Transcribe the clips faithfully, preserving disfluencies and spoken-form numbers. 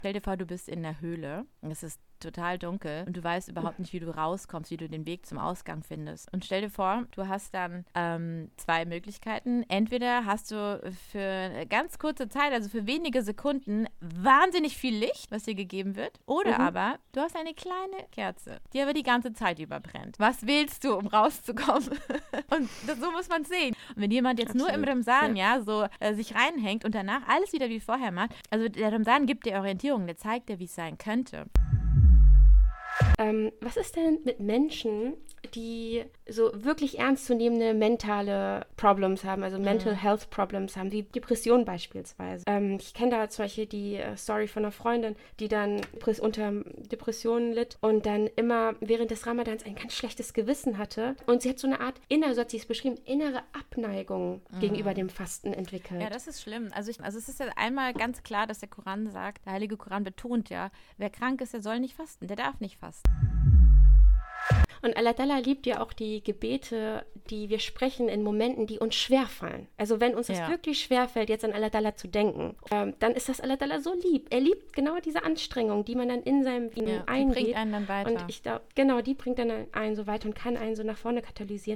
Stell dir vor, du bist in der Höhle und es ist total dunkel und du weißt überhaupt nicht, wie du rauskommst, wie du den Weg zum Ausgang findest. Und stell dir vor, du hast dann ähm, zwei Möglichkeiten. Entweder hast du für eine ganz kurze Zeit, also für wenige Sekunden, wahnsinnig viel Licht, was dir gegeben wird. Oder Mhm. aber du hast eine kleine Kerze, die aber die ganze Zeit über brennt. Was wählst du, um rauszukommen? Und das, so muss man es sehen. Und wenn jemand jetzt Absolut. nur im Ramsan, Ja. ja, so äh, sich reinhängt und danach alles wieder wie vorher macht, also der Ramsan gibt dir Orientierung, der zeigt dir, wie es sein könnte. Ähm, was ist denn mit Menschen, die so wirklich ernstzunehmende mentale Problems haben, also Mental Health Problems haben, wie Depressionen beispielsweise? Ähm, ich kenne da zum Beispiel die äh, Story von einer Freundin, die dann depres- unter Depressionen litt und dann immer während des Ramadans ein ganz schlechtes Gewissen hatte. Und sie hat so eine Art innere, so hat sie es beschrieben, innere Abneigung gegenüber dem Fasten entwickelt. Ja, das ist schlimm. Also, ich, also es ist ja einmal ganz klar, dass der Koran sagt, der Heilige Koran betont ja, wer krank ist, der soll nicht fasten, der darf nicht fasten. Und Allah Ta'ala liebt ja auch die Gebete, die wir sprechen in Momenten, die uns schwerfallen. Also wenn uns das Ja. wirklich schwerfällt, jetzt an Allah Ta'ala zu denken, ähm, dann ist das Allah Ta'ala so lieb. Er liebt genau diese Anstrengung, die man dann in seinem Wien Ja, die eingeht. bringt einen dann weiter. Und ich glaube, genau, die bringt dann einen so weiter und kann einen so nach vorne katalysieren.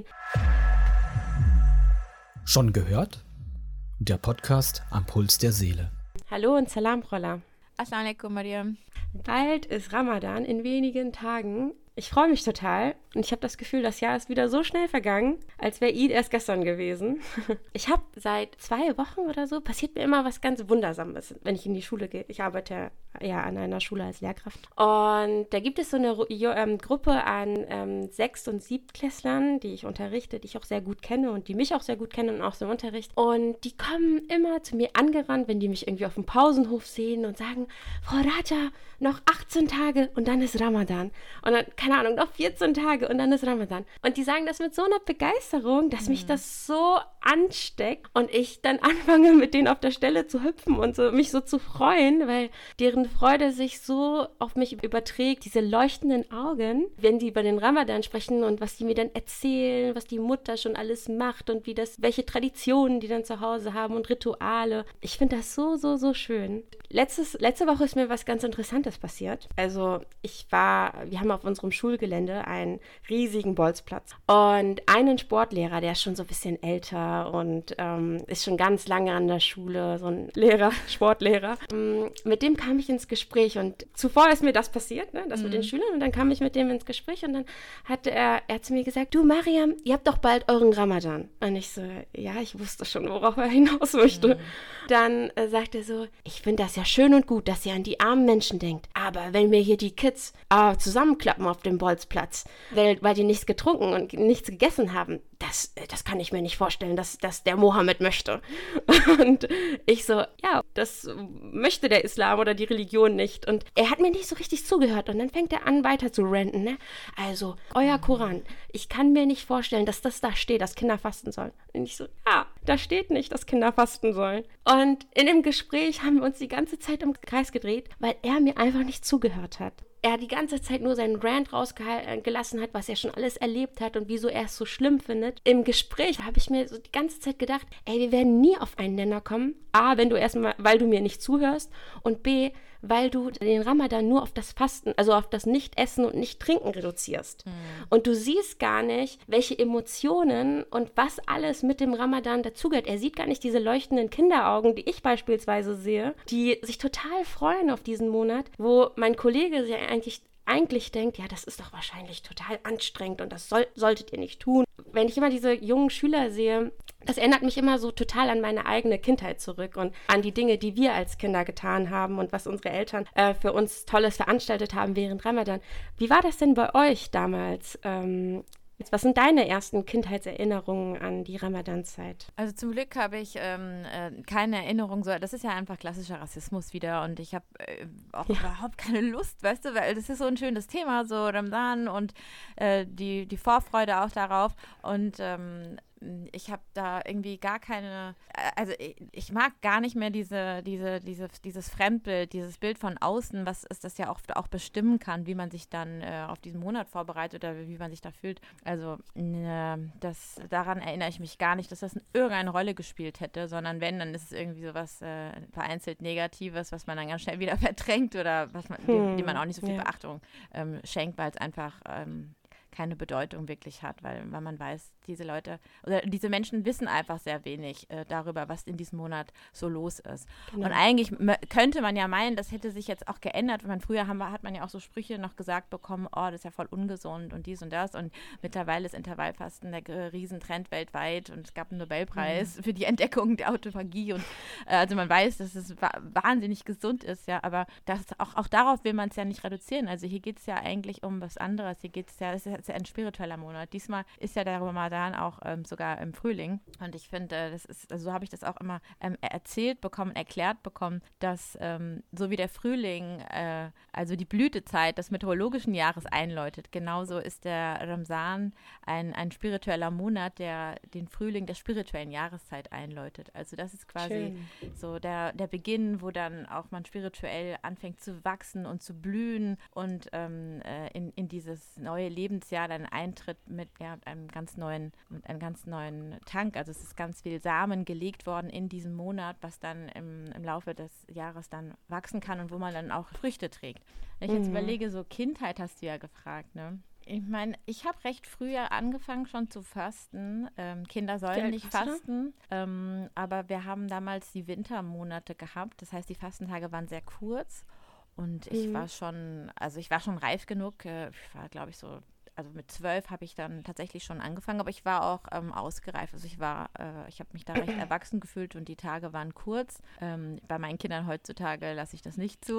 Schon gehört? Der Podcast am Puls der Seele. Hallo und Salam, Rolla. Assalamu alaikum, Mariam. Bald ist Ramadan, in wenigen Tagen. Ich freue mich total und ich habe das Gefühl, das Jahr ist wieder so schnell vergangen, als wäre Eid erst gestern gewesen. Ich habe seit zwei Wochen oder so, passiert mir immer was ganz Wundersames, wenn ich in die Schule gehe. Ich arbeite ja an einer Schule als Lehrkraft. Und da gibt es so eine Ru- Jo- ähm, Gruppe an ähm, Sechst- und Siebtklässlern, die ich unterrichte, die ich auch sehr gut kenne und die mich auch sehr gut kennen und auch so im Unterricht. Und die kommen immer zu mir angerannt, wenn die mich irgendwie auf dem Pausenhof sehen und sagen, Frau Raja, noch achtzehn Tage und dann ist Ramadan. Und dann, keine Ahnung, noch vierzehn Tage und dann ist Ramadan. Und die sagen das mit so einer Begeisterung, dass mich das so ansteckt und ich dann anfange, mit denen auf der Stelle zu hüpfen und so, mich so zu freuen, weil deren Freude sich so auf mich überträgt, diese leuchtenden Augen, wenn die über den Ramadan sprechen und was die mir dann erzählen, was die Mutter schon alles macht und wie das, welche Traditionen die dann zu Hause haben und Rituale. Ich finde das so, so, so schön. Letztes, letzte Woche ist mir was ganz Interessantes passiert. Also ich war, wir haben auf unserem Schulgelände einen riesigen Bolzplatz und einen Sportlehrer, der ist schon so ein bisschen älter und ähm, ist schon ganz lange an der Schule, so ein Lehrer, Sportlehrer. Ähm, mit dem kam ich ins Gespräch und zuvor ist mir das passiert, ne, das mhm. mit den Schülern und dann kam ich mit dem ins Gespräch und dann hat er, er zu mir gesagt, du Mariam, ihr habt doch bald euren Ramadan. Und ich so, ja, ich wusste schon, worauf er hinaus möchte. Mhm. Dann äh, sagt er so, ich finde das ja schön und gut, dass ihr an die armen Menschen denkt, aber wenn mir hier die Kids äh, zusammenklappen auf dem Bolzplatz, weil, weil die nichts getrunken und nichts gegessen haben, das, das kann ich mir nicht vorstellen, dass, dass der Mohammed möchte. Und ich so, ja, das möchte der Islam oder die Religion nicht. Und er hat mir nicht so richtig zugehört. Und dann fängt er an, weiter zu ranten. Ne? Also, euer Koran, ich kann mir nicht vorstellen, dass das da steht, dass Kinder fasten sollen. Und ich so, ja, da steht nicht, dass Kinder fasten sollen. Und in dem Gespräch haben wir uns die ganze Zeit im Kreis gedreht, weil er mir einfach nicht zugehört hat. Er die ganze Zeit nur seinen Rant rausgelassen hat, was er schon alles erlebt hat und wieso er es so schlimm findet. Im Gespräch habe ich mir so die ganze Zeit gedacht, ey, wir werden nie auf einen Nenner kommen. A, wenn du erstmal, weil du mir nicht zuhörst und B, weil du den Ramadan nur auf das Fasten, also auf das Nicht-Essen und Nicht-Trinken reduzierst. Mhm. Und du siehst gar nicht, welche Emotionen und was alles mit dem Ramadan dazugehört. Er sieht gar nicht diese leuchtenden Kinderaugen, die ich beispielsweise sehe, die sich total freuen auf diesen Monat, wo mein Kollege sich eigentlich eigentlich denkt, ja, das ist doch wahrscheinlich total anstrengend und das soll, solltet ihr nicht tun. Wenn ich immer diese jungen Schüler sehe, das erinnert mich immer so total an meine eigene Kindheit zurück und an die Dinge, die wir als Kinder getan haben und was unsere Eltern äh, für uns Tolles veranstaltet haben während Ramadan. Wie war das denn bei euch damals? Ähm, Was sind deine ersten Kindheitserinnerungen an die Ramadanzeit? Also zum Glück habe ich ähm, äh, keine Erinnerung, so, das ist ja einfach klassischer Rassismus wieder und ich habe äh, auch ja. überhaupt keine Lust, weißt du, weil das ist so ein schönes Thema, so Ramadan und äh, die, die Vorfreude auch darauf und ähm, ich habe da irgendwie gar keine, also ich, ich mag gar nicht mehr diese, diese, diese, dieses Fremdbild, dieses Bild von außen, was ist das ja oft auch bestimmen kann, wie man sich dann äh, auf diesen Monat vorbereitet oder wie man sich da fühlt. Also äh, das, daran erinnere ich mich gar nicht, dass das irgendeine Rolle gespielt hätte, sondern wenn, dann ist es irgendwie sowas äh, vereinzelt Negatives, was man dann ganz schnell wieder verdrängt oder was man, hm. dem, dem man auch nicht so viel ja. Beachtung ähm, schenkt, weil es einfach ähm, keine Bedeutung wirklich hat, weil, weil man weiß, diese Leute oder diese Menschen wissen einfach sehr wenig äh, darüber, was in diesem Monat so los ist. Genau. Und eigentlich m- könnte man ja meinen, das hätte sich jetzt auch geändert. Man, früher haben, hat man ja auch so Sprüche noch gesagt bekommen, oh, das ist ja voll ungesund und dies und das. Und mittlerweile ist Intervallfasten der äh, Riesentrend weltweit und es gab einen Nobelpreis mhm. für die Entdeckung der Autophagie. Und äh, also man weiß, dass es wa- wahnsinnig gesund ist, ja, aber das, auch, auch darauf will man es ja nicht reduzieren. Also hier geht es ja eigentlich um was anderes. Hier geht es ja, es ist ja ein spiritueller Monat. Diesmal ist ja der Ramadan auch ähm, sogar im Frühling. Und ich finde, äh, das ist, also so habe ich das auch immer ähm, erzählt bekommen, erklärt bekommen, dass ähm, so wie der Frühling, äh, also die Blütezeit des meteorologischen Jahres einläutet, genauso ist der Ramsan ein, ein spiritueller Monat, der den Frühling der spirituellen Jahreszeit einläutet. Also das ist quasi Schön. so der, der Beginn, wo dann auch man spirituell anfängt zu wachsen und zu blühen und ähm, äh, in, in dieses neue Lebensjahr dann eintritt mit ja, einem ganz neuen, mit einem ganz neuen Tank. Also es ist ganz viel Samen gelegt worden in diesem Monat, was dann im, im Laufe des Jahres dann wachsen kann und wo man dann auch Früchte trägt. Wenn ich mhm. jetzt überlege, so Kindheit hast du ja gefragt, ne? Ich meine, ich habe recht früh angefangen schon zu fasten. Ähm, Kinder sollen nicht fasten, ähm, aber wir haben damals die Wintermonate gehabt. Das heißt, die Fastentage waren sehr kurz und ich mhm. war schon, also ich war schon reif genug. Äh, ich war, glaube ich, so also mit zwölf habe ich dann tatsächlich schon angefangen, aber ich war auch ähm, ausgereift. Also ich war, äh, ich habe mich da recht erwachsen gefühlt und die Tage waren kurz. Ähm, bei meinen Kindern heutzutage lasse ich das nicht zu.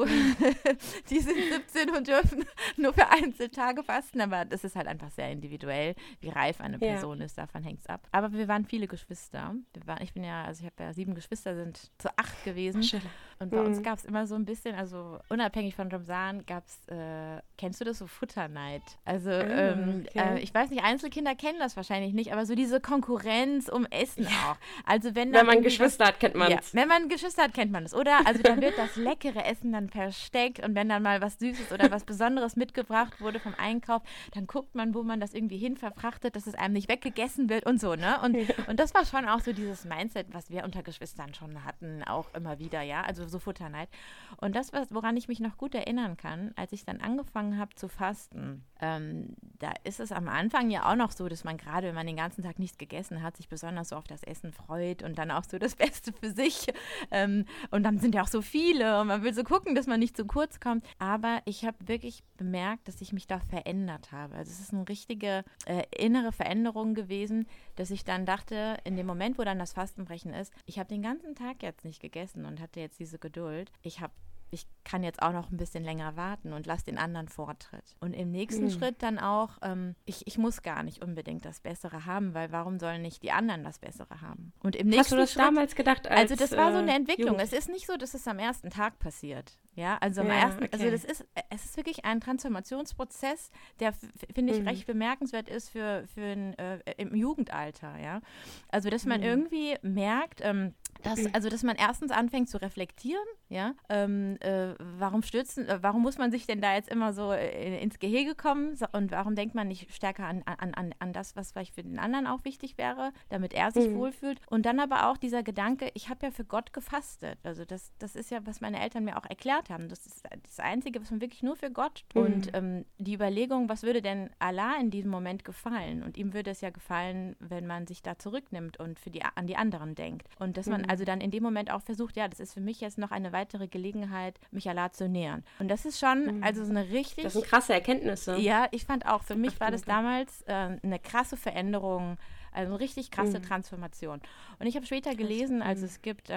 Die sind siebzehn und dürfen nur für Einzeltage fasten, aber das ist halt einfach sehr individuell, wie reif eine Person ja. ist, davon hängt es ab. Aber wir waren viele Geschwister. Wir waren, ich bin ja, also ich habe ja sieben Geschwister, sind zu acht gewesen. Schön. Und bei mhm. uns gab es immer so ein bisschen, also unabhängig von Ramsan gab es, äh, kennst du das, so Futterneid? Also mhm. Okay. Äh, ich weiß nicht, Einzelkinder kennen das wahrscheinlich nicht, aber so diese Konkurrenz um Essen ja. auch. Also wenn, wenn man Geschwister was, hat, kennt man es. Ja, wenn man Geschwister hat, kennt man es, oder? Also da wird das leckere Essen dann versteckt und wenn dann mal was Süßes oder was Besonderes mitgebracht wurde vom Einkauf, dann guckt man, wo man das irgendwie hin verfrachtet, dass es einem nicht weggegessen wird und so, ne? Und, ja. und das war schon auch so dieses Mindset, was wir unter Geschwistern schon hatten, auch immer wieder, ja? Also so Futterneid. Und das, was, woran ich mich noch gut erinnern kann, als ich dann angefangen habe zu fasten, ähm, da ist es am Anfang ja auch noch so, dass man gerade, wenn man den ganzen Tag nichts gegessen hat, sich besonders so auf das Essen freut und dann auch so das Beste für sich. Ähm, und dann sind ja auch so viele und man will so gucken, dass man nicht zu kurz kommt. Aber ich habe wirklich bemerkt, dass ich mich da verändert habe. Also es ist eine richtige äh, innere Veränderung gewesen, dass ich dann dachte, in dem Moment, wo dann das Fastenbrechen ist, ich habe den ganzen Tag jetzt nicht gegessen und hatte jetzt diese Geduld. Ich habe ich kann jetzt auch noch ein bisschen länger warten und lasse den anderen Vortritt. Und im nächsten mhm. Schritt dann auch, ähm, ich, ich muss gar nicht unbedingt das Bessere haben, weil warum sollen nicht die anderen das Bessere haben? Und im nächsten Hast du das Schritt, damals gedacht? Als, also das war so eine Entwicklung. Jugend. Es ist nicht so, dass es am ersten Tag passiert. Ja, also am ja, ersten, okay. also das ist, es ist wirklich ein Transformationsprozess, der, finde ich, mhm. recht bemerkenswert ist für, für ein, äh, im Jugendalter, ja. Also, dass man mhm. irgendwie merkt, ähm, dass, also, dass man erstens anfängt zu reflektieren, ja, ähm, äh, warum stürzen, äh, warum muss man sich denn da jetzt immer so äh, ins Gehege kommen so, und warum denkt man nicht stärker an, an, an, an das, was vielleicht für den anderen auch wichtig wäre, damit er sich mhm. wohlfühlt und dann aber auch dieser Gedanke, ich habe ja für Gott gefastet, also das, das ist ja, was meine Eltern mir auch erklärt haben, das ist das Einzige, was man wirklich nur für Gott mhm. und ähm, die Überlegung, was würde denn Allah in diesem Moment gefallen und ihm würde es ja gefallen, wenn man sich da zurücknimmt und für die, an die anderen denkt und dass man mhm. also dann in dem Moment auch versucht, ja, das ist für mich jetzt noch eine weitere Gelegenheit, mich Allah zu nähern. Und das ist schon, mhm. also so eine richtig... Das sind krasse Erkenntnisse. Ja, ich fand auch, für mich war das damals äh, eine krasse Veränderung, also eine richtig krasse mhm. Transformation. Und ich habe später gelesen, also es gibt... Ähm,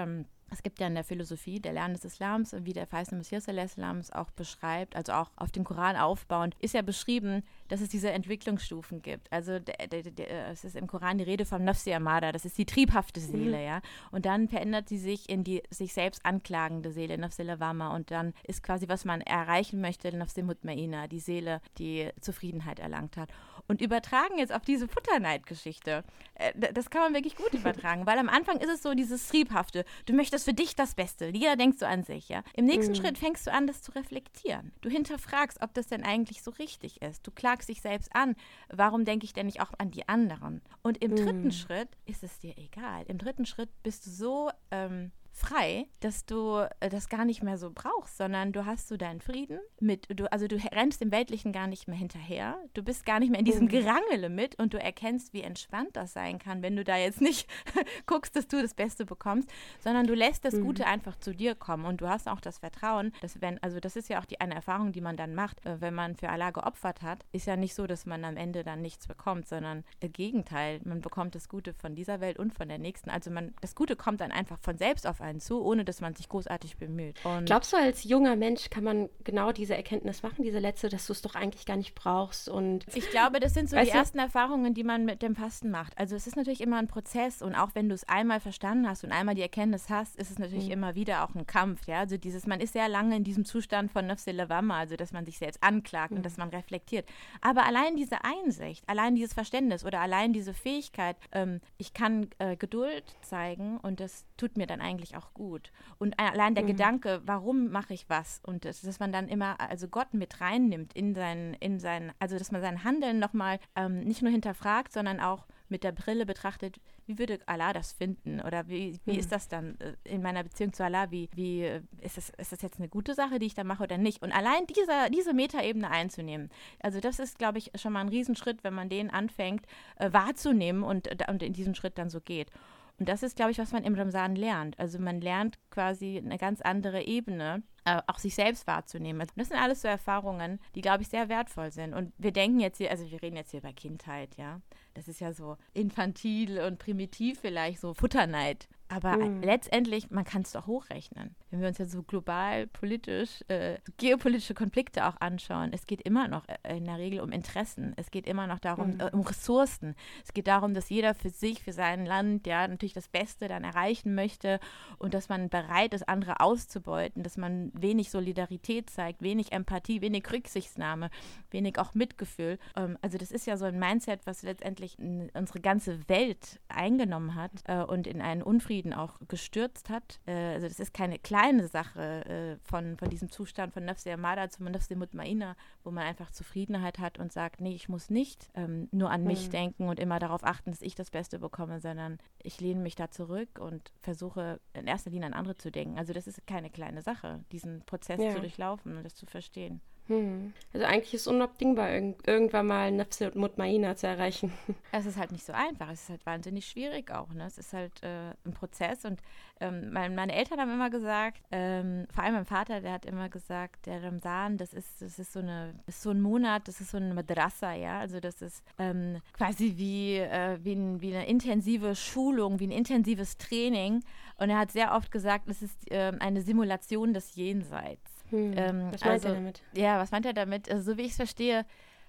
Es gibt ja in der Philosophie der Lern des Islams, wie der verheißene Messias Islams auch beschreibt, also auch auf dem Koran aufbauend, ist ja beschrieben, dass es diese Entwicklungsstufen gibt. Also de, de, de, es ist im Koran die Rede vom Nafsi Amada, das ist die triebhafte Seele, mhm. ja. Und dann verändert sie sich in die sich selbst anklagende Seele, Nafsi Lawama. Und dann ist quasi, was man erreichen möchte, Nafsi Mutmaina, die Seele, die Zufriedenheit erlangt hat. Und übertragen jetzt auf diese Futterneid-Geschichte, äh, das kann man wirklich gut übertragen, weil am Anfang ist es so dieses Triebhafte, du möchtest für dich das Beste, jeder denkt so an sich, ja. Im nächsten mhm. Schritt fängst du an, das zu reflektieren. Du hinterfragst, ob das denn eigentlich so richtig ist. Du klagst dich selbst an, warum denke ich denn nicht auch an die anderen? Und im mhm. dritten Schritt ist es dir egal. Im dritten Schritt bist du so ähm, frei, dass du äh, das gar nicht mehr so brauchst, sondern du hast so deinen Frieden mit, du, also du rennst dem Weltlichen gar nicht mehr hinterher, du bist gar nicht mehr in diesem mhm. Gerangele mit und du erkennst, wie entspannt das sein kann, wenn du da jetzt nicht guckst, dass du das Beste bekommst, sondern du lässt das mhm. Gute einfach zu dir kommen und du hast auch das Vertrauen, dass wenn, also das ist ja auch die eine Erfahrung, die man dann macht, äh, wenn man für Allah geopfert hat, ist ja nicht so, dass man am Ende dann nichts bekommt, sondern im Gegenteil, man bekommt das Gute von dieser Welt und von der nächsten, also man, das Gute kommt dann einfach von selbst auf einen zu, ohne dass man sich großartig bemüht. Und glaubst du, als junger Mensch kann man genau diese Erkenntnis machen, diese letzte, dass du es doch eigentlich gar nicht brauchst? Und ich glaube, das sind so die weißt du, ersten Erfahrungen, die man mit dem Fasten macht. Also es ist natürlich immer ein Prozess und auch wenn du es einmal verstanden hast und einmal die Erkenntnis hast, ist es natürlich mhm. immer wieder auch ein Kampf. Ja? Also dieses, man ist sehr lange in diesem Zustand von Nafsi Lawama, also dass man sich selbst anklagt mhm. und dass man reflektiert. Aber allein diese Einsicht, allein dieses Verständnis oder allein diese Fähigkeit, ähm, ich kann äh, Geduld zeigen und das tut mir dann eigentlich auch gut. Und allein der mhm. Gedanke, warum mache ich was? Und das, dass man dann immer, also Gott mit reinnimmt in sein, in sein, also dass man sein Handeln nochmal ähm, nicht nur hinterfragt, sondern auch mit der Brille betrachtet, wie würde Allah das finden? Oder wie, wie mhm. ist das dann äh, in meiner Beziehung zu Allah? Wie, wie äh, ist, das, ist das jetzt eine gute Sache, die ich da mache oder nicht? Und allein dieser, diese Metaebene einzunehmen, also das ist, glaube ich, schon mal ein Riesenschritt, wenn man den anfängt äh, wahrzunehmen und, und in diesen Schritt dann so geht. Und das ist, glaube ich, was man im Ramsan lernt. Also man lernt quasi eine ganz andere Ebene, äh, auch sich selbst wahrzunehmen. Also das sind alles so Erfahrungen, die, glaube ich, sehr wertvoll sind. Und wir denken jetzt hier, also wir reden jetzt hier über Kindheit, ja. Das ist ja so infantil und primitiv vielleicht, so Futterneid. Aber mhm. letztendlich, man kann es doch hochrechnen. Wenn wir uns jetzt so global, politisch, äh, geopolitische Konflikte auch anschauen, es geht immer noch äh, in der Regel um Interessen. Es geht immer noch darum, mhm. äh, um Ressourcen. Es geht darum, dass jeder für sich, für sein Land, ja, natürlich das Beste dann erreichen möchte und dass man bereit ist, andere auszubeuten, dass man wenig Solidarität zeigt, wenig Empathie, wenig Rücksichtnahme, wenig auch Mitgefühl. Ähm, also das ist ja so ein Mindset, was letztendlich unsere ganze Welt eingenommen hat äh, und in einen Unfrieden auch gestürzt hat. Äh, also das ist keine kleine Sache äh, von, von diesem Zustand von Nafsi Amada zu Nafsi Mutmaina, wo man einfach Zufriedenheit hat und sagt, nee, ich muss nicht ähm, nur an mich mhm. denken und immer darauf achten, dass ich das Beste bekomme, sondern ich lehne mich da zurück und versuche in erster Linie an andere zu denken. Also das ist keine kleine Sache, diesen Prozess ja. zu durchlaufen und das zu verstehen. Hm. Also eigentlich ist es unabdingbar, irg- irgendwann mal Nafsi Mutmaina zu erreichen. Es ist halt nicht so einfach, es ist halt wahnsinnig schwierig auch. Ne? Es ist halt äh, ein Prozess und ähm, mein, meine Eltern haben immer gesagt, ähm, vor allem mein Vater, der hat immer gesagt, der Ramsan, das ist, das ist so eine, das ist so ein Monat, das ist so eine Madrasa, ja, also das ist ähm, quasi wie, äh, wie, ein, wie eine intensive Schulung, wie ein intensives Training und er hat sehr oft gesagt, es ist äh, eine Simulation des Jenseits. Hm. Ähm, was meint also, er damit? Ja, was meint er damit? Also, so wie ich es verstehe,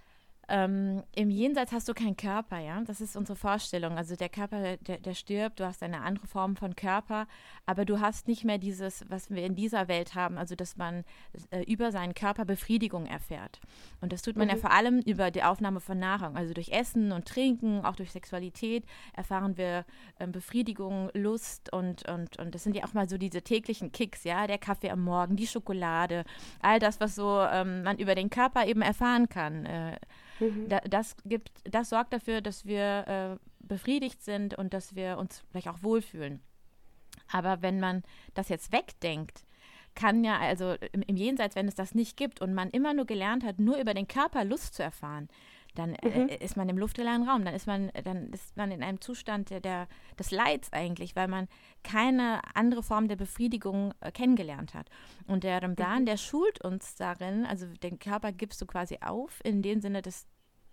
ähm, im Jenseits hast du keinen Körper, ja, das ist unsere Vorstellung, also der Körper, der, der stirbt, du hast eine andere Form von Körper, aber du hast nicht mehr dieses, was wir in dieser Welt haben, also dass man äh, über seinen Körper Befriedigung erfährt und das tut man mhm. ja vor allem über die Aufnahme von Nahrung, also durch Essen und Trinken, auch durch Sexualität erfahren wir äh, Befriedigung, Lust und, und, und das sind ja auch mal so diese täglichen Kicks, ja, der Kaffee am Morgen, die Schokolade, all das, was so ähm, man über den Körper eben erfahren kann, äh, Da, das gibt, das sorgt dafür, dass wir äh, befriedigt sind und dass wir uns vielleicht auch wohlfühlen. Aber wenn man das jetzt wegdenkt, kann ja, also im, im Jenseits, wenn es das nicht gibt und man immer nur gelernt hat, nur über den Körper Lust zu erfahren, dann mhm. äh, ist man im luftleeren Raum, dann ist man, dann ist man in einem Zustand der, der, des Leids eigentlich, weil man keine andere Form der Befriedigung äh, kennengelernt hat. Und der Ramsan, mhm. der schult uns darin, also den Körper gibst du quasi auf, in dem Sinne, dass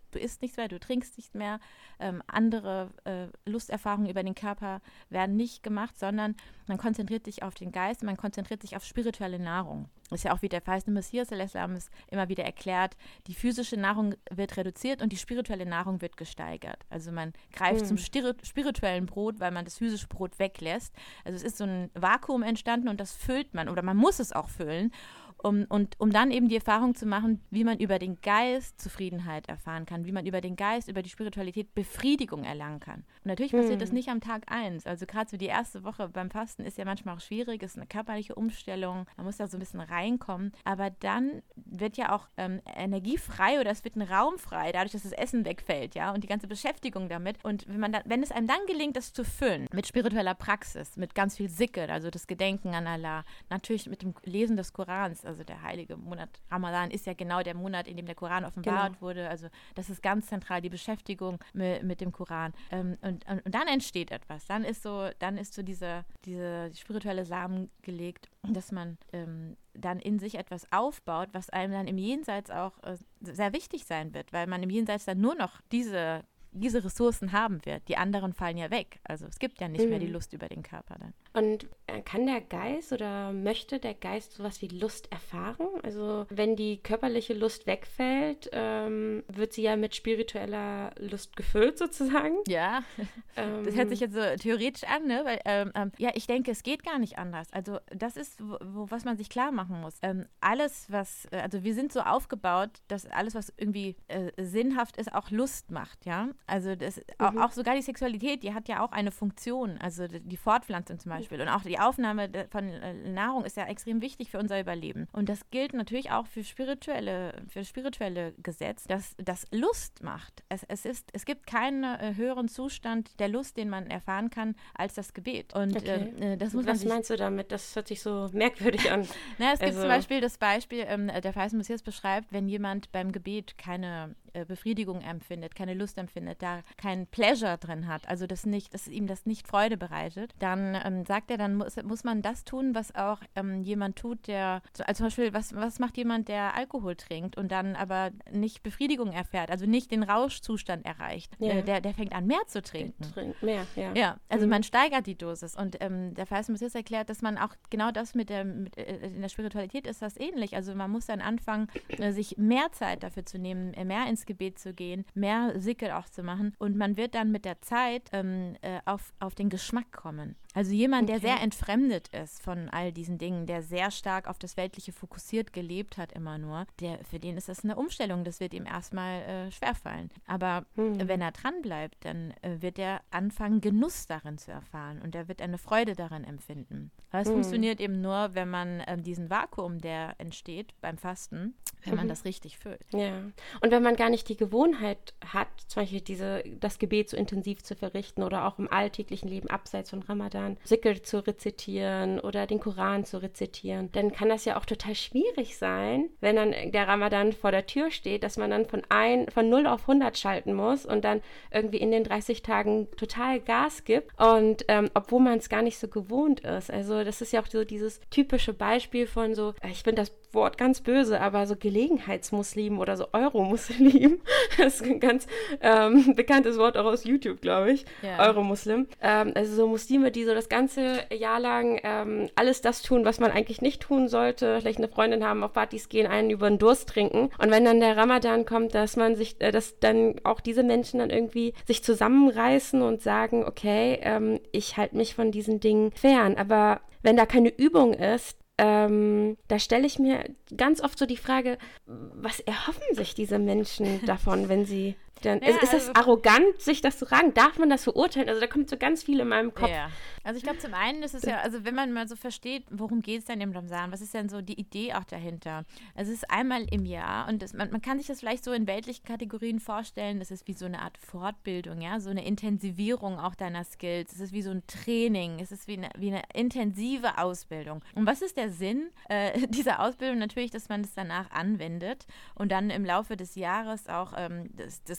du isst nichts mehr, du trinkst nicht mehr, ähm, andere äh, Lusterfahrungen über den Körper werden nicht gemacht, sondern man konzentriert sich auf den Geist, man konzentriert sich auf spirituelle Nahrung. Das ist ja auch, wie der verheißene Messias al-Islam es immer wieder erklärt, die physische Nahrung wird reduziert und die spirituelle Nahrung wird gesteigert. Also man greift mhm. zum stir- spirituellen Brot, weil man das physische Brot weglässt. Also es ist so ein Vakuum entstanden und das füllt man oder man muss es auch füllen. Um, und um dann eben die Erfahrung zu machen, wie man über den Geist Zufriedenheit erfahren kann, wie man über den Geist, über die Spiritualität Befriedigung erlangen kann. Und natürlich passiert hm. das nicht am Tag eins. Also gerade so die erste Woche beim Fasten ist ja manchmal auch schwierig, ist eine körperliche Umstellung, man muss da so ein bisschen reinkommen. Aber dann wird ja auch ähm, Energie frei oder es wird ein Raum frei, dadurch, dass das Essen wegfällt, ja, und die ganze Beschäftigung damit. Und wenn man dann, wenn es einem dann gelingt, das zu füllen mit spiritueller Praxis, mit ganz viel Zikr, also das Gedenken an Allah, natürlich mit dem Lesen des Korans, also der heilige Monat Ramadan ist ja genau der Monat, in dem der Koran offenbart genau. wurde. Also das ist ganz zentral, die Beschäftigung mit, mit dem Koran. Ähm, und, und, und dann entsteht etwas. Dann ist so, dann ist so diese, diese spirituelle Samen gelegt, dass man ähm, dann in sich etwas aufbaut, was einem dann im Jenseits auch äh, sehr wichtig sein wird, weil man im Jenseits dann nur noch diese diese Ressourcen haben wird. Die anderen fallen ja weg. Also es gibt ja nicht mhm. mehr die Lust über den Körper dann. Und äh, kann der Geist oder möchte der Geist sowas wie Lust erfahren? Also wenn die körperliche Lust wegfällt, ähm, wird sie ja mit spiritueller Lust gefüllt sozusagen. Ja, ähm, das hört sich jetzt so theoretisch an, ne? Weil, ähm, ähm, ja, ich denke, es geht gar nicht anders. Also das ist, wo, wo, was man sich klar machen muss. Ähm, alles, was, äh, also wir sind so aufgebaut, dass alles, was irgendwie äh, sinnhaft ist, auch Lust macht, ja? Also das, mhm. auch, auch sogar die Sexualität, die hat ja auch eine Funktion, also die Fortpflanzung zum Beispiel und auch die Aufnahme von Nahrung ist ja extrem wichtig für unser Überleben. Und das gilt natürlich auch für spirituelle, für das spirituelle Gesetz, dass das Lust macht. Es, es, ist, es gibt keinen äh, höheren Zustand der Lust, den man erfahren kann, als das Gebet. Und okay. äh, das muss Was man sich, meinst du damit? Das hört sich so merkwürdig an. Na, es gibt also, zum Beispiel das Beispiel, ähm, der verheißene Messias beschreibt, wenn jemand beim Gebet keine äh, Befriedigung empfindet, keine Lust empfindet, da kein Pleasure drin hat, also das nicht, dass ihm das nicht Freude bereitet, dann ähm, sagt er, dann muss, muss man das tun, was auch ähm, jemand tut, der, also zum Beispiel, was, was macht jemand, der Alkohol trinkt und dann aber nicht Befriedigung erfährt, also nicht den Rauschzustand erreicht. Ja. Äh, der, der fängt an, mehr zu trinken. Trinkt mehr, ja. Ja, also mhm. man steigert die Dosis und ähm, der verheißene Messias erklärt, dass man auch genau das mit der, mit, äh, in der Spiritualität ist das ähnlich, also man muss dann anfangen, äh, sich mehr Zeit dafür zu nehmen, mehr ins Gebet zu gehen, mehr Zikr auch zu machen und man wird dann mit der Zeit ähm, äh, auf, auf den Geschmack kommen. Also jemand, okay. der sehr entfremdet ist von all diesen Dingen, der sehr stark auf das Weltliche fokussiert gelebt hat immer nur, der, für den ist das eine Umstellung, das wird ihm erstmal äh, schwerfallen. Aber hm. wenn er dran bleibt, dann äh, wird er anfangen, Genuss darin zu erfahren und er wird eine Freude darin empfinden. Aber es hm. funktioniert eben nur, wenn man äh, diesen Vakuum, der entsteht beim Fasten, wenn man mhm. das richtig füllt. Ja, und wenn man gar nicht die Gewohnheit hat, zum Beispiel diese, das Gebet so intensiv zu verrichten oder auch im alltäglichen Leben abseits von Ramadan Zikr zu rezitieren oder den Koran zu rezitieren, dann kann das ja auch total schwierig sein, wenn dann der Ramadan vor der Tür steht, dass man dann von, ein, von null auf hundert schalten muss und dann irgendwie in den dreißig Tagen total Gas gibt und ähm, obwohl man es gar nicht so gewohnt ist. Also das ist ja auch so dieses typische Beispiel von so, ich finde das Wort ganz böse, aber so Gelegenheitsmuslimen oder so Euromuslimen, das ist ein ganz ähm, bekanntes Wort auch aus YouTube, glaube ich, yeah. Euromuslim. Ähm, also so Muslime, die so das ganze Jahr lang ähm, alles das tun, was man eigentlich nicht tun sollte, vielleicht eine Freundin haben, auf Partys gehen, einen über den Durst trinken und wenn dann der Ramadan kommt, dass man sich, äh, dass dann auch diese Menschen dann irgendwie sich zusammenreißen und sagen, okay, ähm, ich halte mich von diesen Dingen fern, aber wenn da keine Übung ist, Ähm, da stelle ich mir ganz oft so die Frage, was erhoffen sich diese Menschen davon, wenn sie dann, ja, ist, ist das also, arrogant, sich das zu sagen? Darf man das verurteilen? Also da kommt so ganz viel in meinem Kopf. Ja. Also ich glaube, zum einen ist es ja, also wenn man mal so versteht, worum geht es denn im Ramadan, was ist denn so die Idee auch dahinter? Also es ist einmal im Jahr und das, man, man kann sich das vielleicht so in weltlichen Kategorien vorstellen, das ist wie so eine Art Fortbildung, ja, so eine Intensivierung auch deiner Skills, es ist wie so ein Training, es ist wie eine, wie eine intensive Ausbildung. Und was ist der Sinn äh, dieser Ausbildung? Natürlich, dass man das danach anwendet und dann im Laufe des Jahres auch ähm, das, das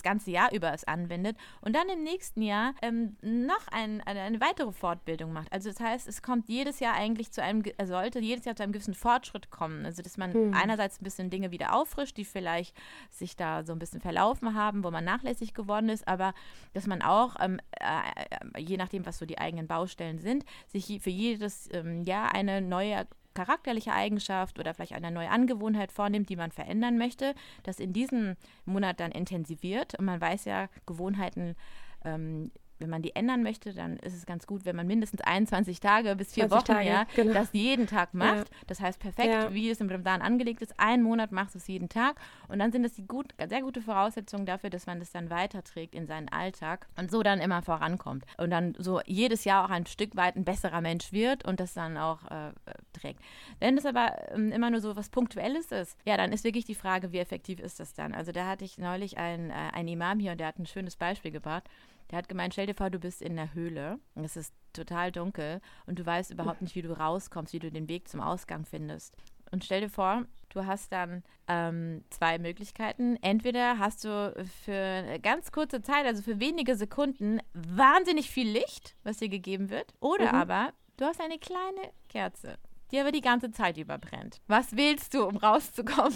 ganze Jahr über es anwendet und dann im nächsten Jahr ähm, noch ein, eine, eine weitere Fortbildung macht. Also das heißt, es kommt jedes Jahr eigentlich zu einem, er sollte jedes Jahr zu einem gewissen Fortschritt kommen. Also dass man hm. einerseits ein bisschen Dinge wieder auffrischt, die vielleicht sich da so ein bisschen verlaufen haben, wo man nachlässig geworden ist, aber dass man auch, ähm, äh, je nachdem, was so die eigenen Baustellen sind, sich für jedes ähm, Jahr eine neue charakterliche Eigenschaft oder vielleicht eine neue Angewohnheit vornimmt, die man verändern möchte, das in diesem Monat dann intensiviert. Und man weiß ja, Gewohnheiten, ähm, wenn man die ändern möchte, dann ist es ganz gut, wenn man mindestens einundzwanzig Tage bis vier Wochen Tage, ja, genau. das jeden Tag macht. Ja. Das heißt perfekt, ja. wie es im Ramadan angelegt ist, einen Monat machst du es jeden Tag und dann sind das die gut, sehr gute Voraussetzungen dafür, dass man das dann weiterträgt in seinen Alltag und so dann immer vorankommt und dann so jedes Jahr auch ein Stück weit ein besserer Mensch wird und das dann auch äh, trägt. Wenn es aber ähm, immer nur so was Punktuelles ist, ja, dann ist wirklich die Frage, wie effektiv ist das dann? Also da hatte ich neulich einen, äh, einen Imam hier und der hat ein schönes Beispiel gebracht. Der hat gemeint, stell dir vor, du bist in der Höhle und es ist total dunkel und du weißt überhaupt nicht, wie du rauskommst, wie du den Weg zum Ausgang findest. Und stell dir vor, du hast dann ähm, zwei Möglichkeiten. Entweder hast du für eine ganz kurze Zeit, also für wenige Sekunden, wahnsinnig viel Licht, was dir gegeben wird. Oder mhm. aber du hast eine kleine Kerze, die aber die ganze Zeit überbrennt. Was wählst du, um rauszukommen?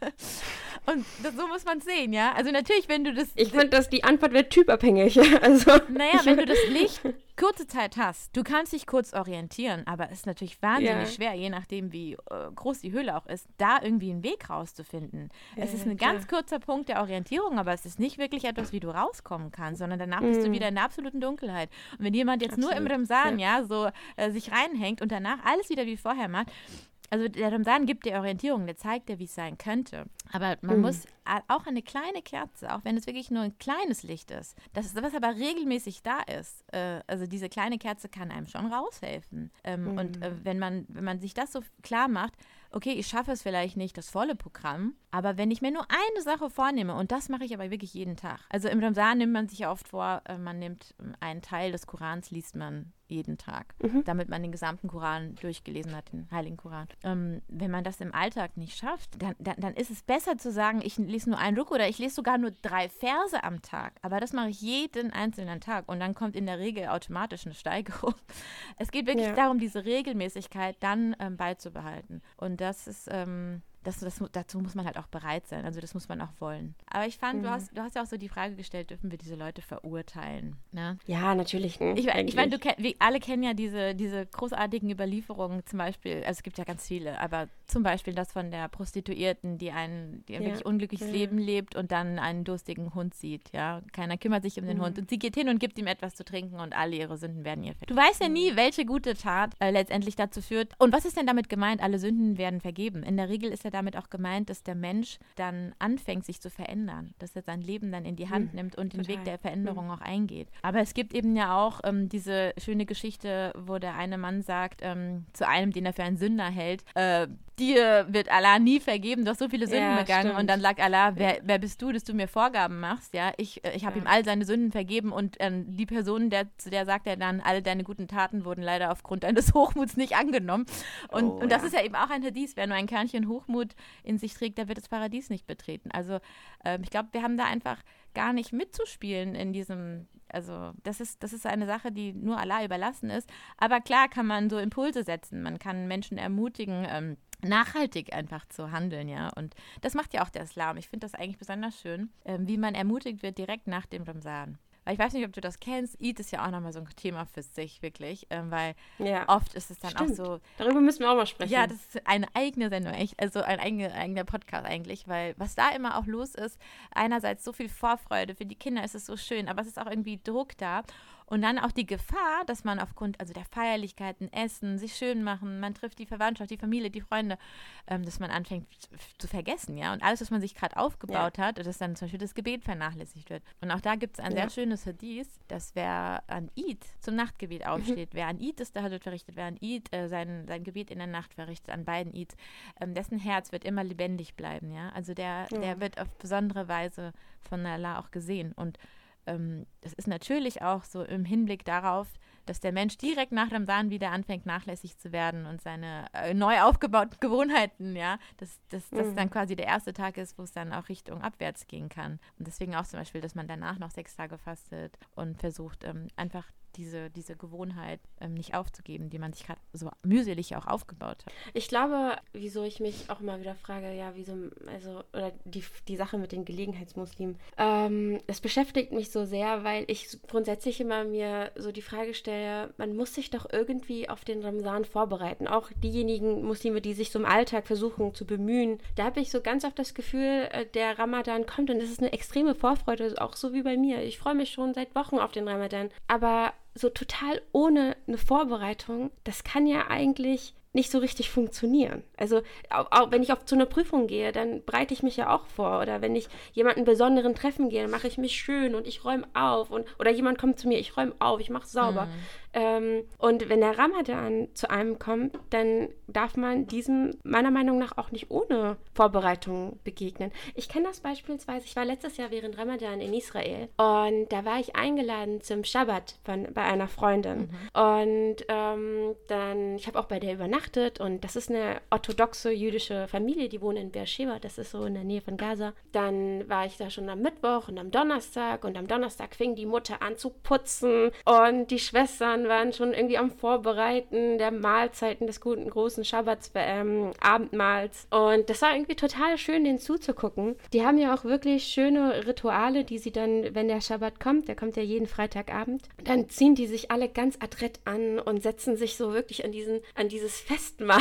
Und das, so muss man es sehen, ja? Also natürlich, wenn du das... Ich finde, dass die Antwort wird typabhängig. Also, naja, wenn du das Licht kurze Zeit hast, du kannst dich kurz orientieren, aber es ist natürlich wahnsinnig ja. schwer, je nachdem, wie äh, groß die Höhle auch ist, da irgendwie einen Weg rauszufinden. Ja, es ist ein klar. ganz kurzer Punkt der Orientierung, aber es ist nicht wirklich etwas, wie du rauskommen kannst, sondern danach mm. bist du wieder in der absoluten Dunkelheit. Und wenn jemand jetzt Absolut. nur im Ramsan, ja, ja so äh, sich reinhängt und danach alles wieder wie vorher macht, also der Ramsan gibt dir Orientierung, der zeigt dir, wie es sein könnte. Aber man mhm. muss auch eine kleine Kerze, auch wenn es wirklich nur ein kleines Licht ist, das ist, was aber regelmäßig da ist. Äh, also diese kleine Kerze kann einem schon raushelfen. Ähm, mhm. Und äh, wenn man, wenn man sich das so klar macht, okay, ich schaffe es vielleicht nicht, das volle Programm, aber wenn ich mir nur eine Sache vornehme, und das mache ich aber wirklich jeden Tag. Also im Ramsan nimmt man sich ja oft vor, äh, man nimmt einen Teil des Korans, liest man jeden Tag, mhm. damit man den gesamten Koran durchgelesen hat, den Heiligen Koran. Ähm, wenn man das im Alltag nicht schafft, dann, dann, dann ist es besser zu sagen, ich lese nur einen Ruk oder ich lese sogar nur drei Verse am Tag. Aber das mache ich jeden einzelnen Tag und dann kommt in der Regel automatisch eine Steigerung. Es geht wirklich ja. darum, diese Regelmäßigkeit dann ähm, beizubehalten. Und das ist... Ähm, Das, das, dazu muss man halt auch bereit sein, also das muss man auch wollen. Aber ich fand, mhm. du hast du hast ja auch so die Frage gestellt, dürfen wir diese Leute verurteilen? Ne? Ja, natürlich. Ne? Ich, ich meine, du kenn, wir alle kennen ja diese, diese großartigen Überlieferungen, zum Beispiel, also es gibt ja ganz viele, aber zum Beispiel das von der Prostituierten, die ein, die ein ja. wirklich unglückliches ja. Leben lebt und dann einen durstigen Hund sieht, ja. Keiner kümmert sich um den mhm. Hund und sie geht hin und gibt ihm etwas zu trinken und alle ihre Sünden werden ihr vergeben. Du weißt ja nie, welche gute Tat äh, letztendlich dazu führt. Und was ist denn damit gemeint? Alle Sünden werden vergeben. In der Regel ist ja damit auch gemeint, dass der Mensch dann anfängt, sich zu verändern, dass er sein Leben dann in die Hand hm, nimmt und total. den Weg der Veränderung hm. auch eingeht. Aber es gibt eben ja auch ähm, diese schöne Geschichte, wo der eine Mann sagt, ähm, zu einem, den er für einen Sünder hält, äh, dir wird Allah nie vergeben, du hast so viele Sünden ja, begangen. Stimmt. Und dann sagt Allah, wer, wer bist du, dass du mir Vorgaben machst? Ja, ich, ich habe ja. ihm all seine Sünden vergeben und ähm, die Person, der, zu der sagt er dann, alle deine guten Taten wurden leider aufgrund deines Hochmuts nicht angenommen. Und, oh, und das ja. ist ja eben auch ein Hadith, wer nur ein Körnchen Hochmut in sich trägt, der wird das Paradies nicht betreten. Also ähm, ich glaube, wir haben da einfach gar nicht mitzuspielen in diesem, also das ist, das ist eine Sache, die nur Allah überlassen ist. Aber klar kann man so Impulse setzen, man kann Menschen ermutigen, ähm, nachhaltig einfach zu handeln, ja. Und das macht ja auch der Islam. Ich finde das eigentlich besonders schön, ähm, wie man ermutigt wird direkt nach dem Ramsan. Weil ich weiß nicht, ob du das kennst, Eid ist ja auch nochmal so ein Thema für sich, wirklich, ähm, weil ja. oft ist es dann Stimmt. auch so... Darüber müssen wir auch mal sprechen. Ja, das ist eine eigene Sendung, echt, also ein eigener, eigener Podcast eigentlich, weil was da immer auch los ist, einerseits so viel Vorfreude, für die Kinder ist es so schön, aber es ist auch irgendwie Druck da. Und dann auch die Gefahr, dass man aufgrund also der Feierlichkeiten, Essen, sich schön machen, man trifft die Verwandtschaft, die Familie, die Freunde, ähm, dass man anfängt f- zu vergessen, ja. Und alles, was man sich gerade aufgebaut ja. hat, dass dann zum Beispiel das Gebet vernachlässigt wird. Und auch da gibt es ein ja. sehr schönes Hadith, dass wer an Eid zum Nachtgebet aufsteht, mhm. wer an Eid das Tahajjud verrichtet, wer an Eid äh, sein, sein Gebet in der Nacht verrichtet, an beiden Eids, ähm, dessen Herz wird immer lebendig bleiben, ja. Also der, ja. der wird auf besondere Weise von Allah auch gesehen. Und ähm, das ist natürlich auch so im Hinblick darauf, dass der Mensch direkt nach Ramadan wieder anfängt, nachlässig zu werden und seine äh, neu aufgebauten Gewohnheiten, ja, dass das, das mhm. dann quasi der erste Tag ist, wo es dann auch Richtung abwärts gehen kann. Und deswegen auch zum Beispiel, dass man danach noch sechs Tage fastet und versucht, ähm, einfach diese, diese Gewohnheit ähm, nicht aufzugeben, die man sich gerade so mühselig auch aufgebaut hat. Ich glaube, wieso ich mich auch immer wieder frage, ja, wieso, also, oder die, die Sache mit den Gelegenheitsmuslimen, ähm, es beschäftigt mich so sehr, weil ich grundsätzlich immer mir so die Frage stelle, man muss sich doch irgendwie auf den Ramadan vorbereiten. Auch diejenigen Muslime, die sich so im Alltag versuchen zu bemühen, da habe ich so ganz oft das Gefühl, der Ramadan kommt und es ist eine extreme Vorfreude, auch so wie bei mir. Ich freue mich schon seit Wochen auf den Ramadan, aber so total ohne eine Vorbereitung, das kann ja eigentlich nicht so richtig funktionieren. Also auch, auch wenn ich auf zu einer Prüfung gehe, dann bereite ich mich ja auch vor. Oder wenn ich jemanden besonderen treffen gehe, dann mache ich mich schön und ich räume auf. Und, oder jemand kommt zu mir, ich räume auf, ich mache sauber. Mhm. Ähm, und wenn der Ramadan zu einem kommt, dann darf man diesem meiner Meinung nach auch nicht ohne Vorbereitung begegnen. Ich kenne das beispielsweise, ich war letztes Jahr während Ramadan in Israel und da war ich eingeladen zum Schabbat von, bei einer Freundin. Mhm. Und ähm, dann, ich habe auch bei der übernachtet und das ist eine orthodoxe jüdische Familie, die wohnen in Beersheba, das ist so in der Nähe von Gaza. Dann war ich da schon am Mittwoch und am Donnerstag und am Donnerstag fing die Mutter an zu putzen und die Schwestern waren schon irgendwie am Vorbereiten der Mahlzeiten des guten großen Schabbats, ähm, Abendmahls. Und das war irgendwie total schön, denen zuzugucken. Die haben ja auch wirklich schöne Rituale, die sie dann, wenn der Schabbat kommt, der kommt ja jeden Freitagabend, dann ziehen die sich alle ganz adrett an und setzen sich so wirklich an diesen, an dieses Festmahl.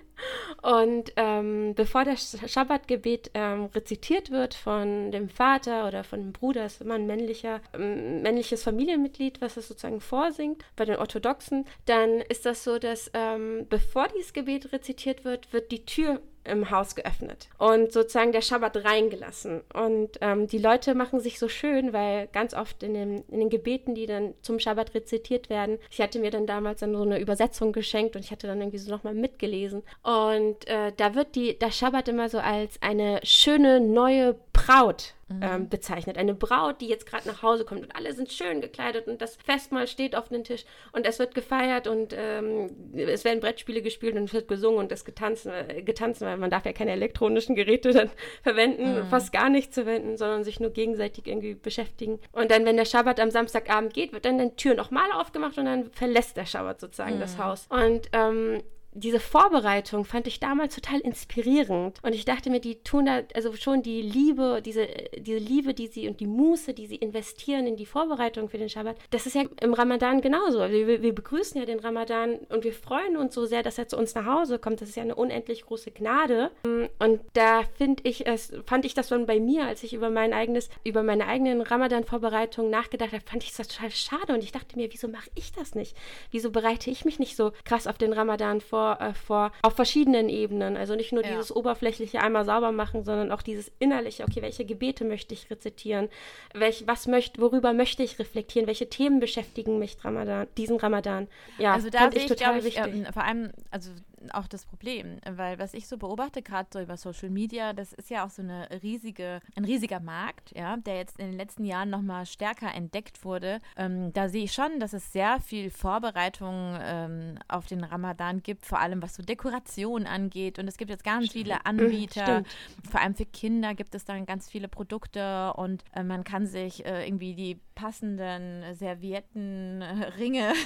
Und ähm, bevor das Schabbatgebet ähm, rezitiert wird von dem Vater oder von dem Bruder, ist immer ein männlicher, ähm, männliches Familienmitglied, was das sozusagen vorsingt, bei den Orthodoxen, dann ist das so, dass ähm, bevor dieses Gebet rezitiert wird, wird die Tür im Haus geöffnet und sozusagen der Schabbat reingelassen. Und ähm, die Leute machen sich so schön, weil ganz oft in, dem, in den Gebeten, die dann zum Schabbat rezitiert werden, ich hatte mir dann damals dann so eine Übersetzung geschenkt und ich hatte dann irgendwie so nochmal mitgelesen. Und äh, da wird die, der Schabbat immer so als eine schöne neue Braut Mhm. Ähm, bezeichnet. Eine Braut, die jetzt gerade nach Hause kommt und alle sind schön gekleidet und das Festmahl steht auf dem Tisch und es wird gefeiert und ähm, es werden Brettspiele gespielt und es wird gesungen und es getanzt, äh, getanzt, weil man darf ja keine elektronischen Geräte dann verwenden, mhm. fast gar nicht zu verwenden, sondern sich nur gegenseitig irgendwie beschäftigen. Und dann, wenn der Schabbat am Samstagabend geht, wird dann die Tür nochmal aufgemacht und dann verlässt der Schabbat sozusagen mhm. das Haus. Und ähm, diese Vorbereitung fand ich damals total inspirierend und ich dachte mir, die tun da also schon die Liebe, diese, diese Liebe, die sie und die Muße, die sie investieren in die Vorbereitung für den Schabbat, das ist ja im Ramadan genauso. Wir, wir begrüßen ja den Ramadan und wir freuen uns so sehr, dass er zu uns nach Hause kommt. Das ist ja eine unendlich große Gnade und da finde ich es, fand ich das schon bei mir, als ich über mein eigenes, über meine eigenen Ramadan-Vorbereitungen nachgedacht habe, fand ich das total schade und ich dachte mir, wieso mache ich das nicht? Wieso bereite ich mich nicht so krass auf den Ramadan vor? vor, auf verschiedenen Ebenen. Also nicht nur ja. dieses oberflächliche einmal sauber machen, sondern auch dieses innerliche, okay, welche Gebete möchte ich rezitieren? Welch, was möchte, worüber möchte ich reflektieren? Welche Themen beschäftigen mich Ramadan, diesen Ramadan? Ja, also da sehe ich, total ich, wichtig. Ähm, vor allem, also auch das Problem, weil was ich so beobachte, gerade so über Social Media, das ist ja auch so eine riesige, ein riesiger Markt, ja, der jetzt in den letzten Jahren nochmal stärker entdeckt wurde. Ähm, da sehe ich schon, dass es sehr viel Vorbereitung ähm, auf den Ramadan gibt, vor allem was so Dekoration angeht. Und es gibt jetzt ganz Stimmt. viele Anbieter, Stimmt. vor allem für Kinder gibt es dann ganz viele Produkte und äh, man kann sich äh, irgendwie die passenden Servietten, äh, Ringe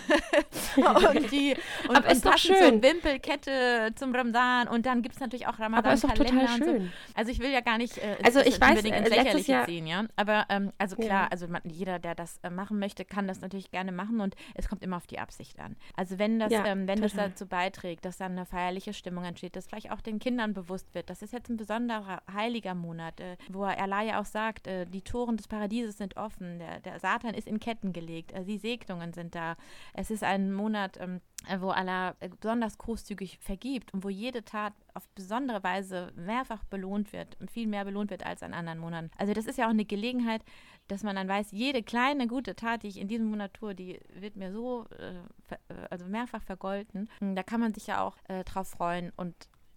und die und, Aber und ist doch passend schön. so Wimpelkette zum Ramadan und dann gibt es natürlich auch Ramadan-Kalender. Aber ist doch total schön. So. Also ich will ja gar nicht äh, also ich weiß, unbedingt ins Lächerliche Jahr, ziehen, ja. Aber ähm, also klar, ja. also man, jeder, der das äh, machen möchte, kann das natürlich gerne machen und es kommt immer auf die Absicht an. Also wenn das, ja, ähm, wenn total. das dazu beiträgt, dass dann eine feierliche Stimmung entsteht, dass vielleicht auch den Kindern bewusst wird, das ist jetzt ein besonderer heiliger Monat, äh, wo Allah ja auch sagt, äh, die Toren des Paradieses sind offen, der, der Satan ist in Ketten gelegt, äh, die Segnungen sind da. Es ist ein Monat, ähm, wo Allah besonders großzügig vergibt und wo jede Tat auf besondere Weise mehrfach belohnt wird und viel mehr belohnt wird als an anderen Monaten. Also das ist ja auch eine Gelegenheit, dass man dann weiß, jede kleine gute Tat, die ich in diesem Monat tue, die wird mir so äh, also mehrfach vergolten. Da kann man sich ja auch äh, drauf freuen und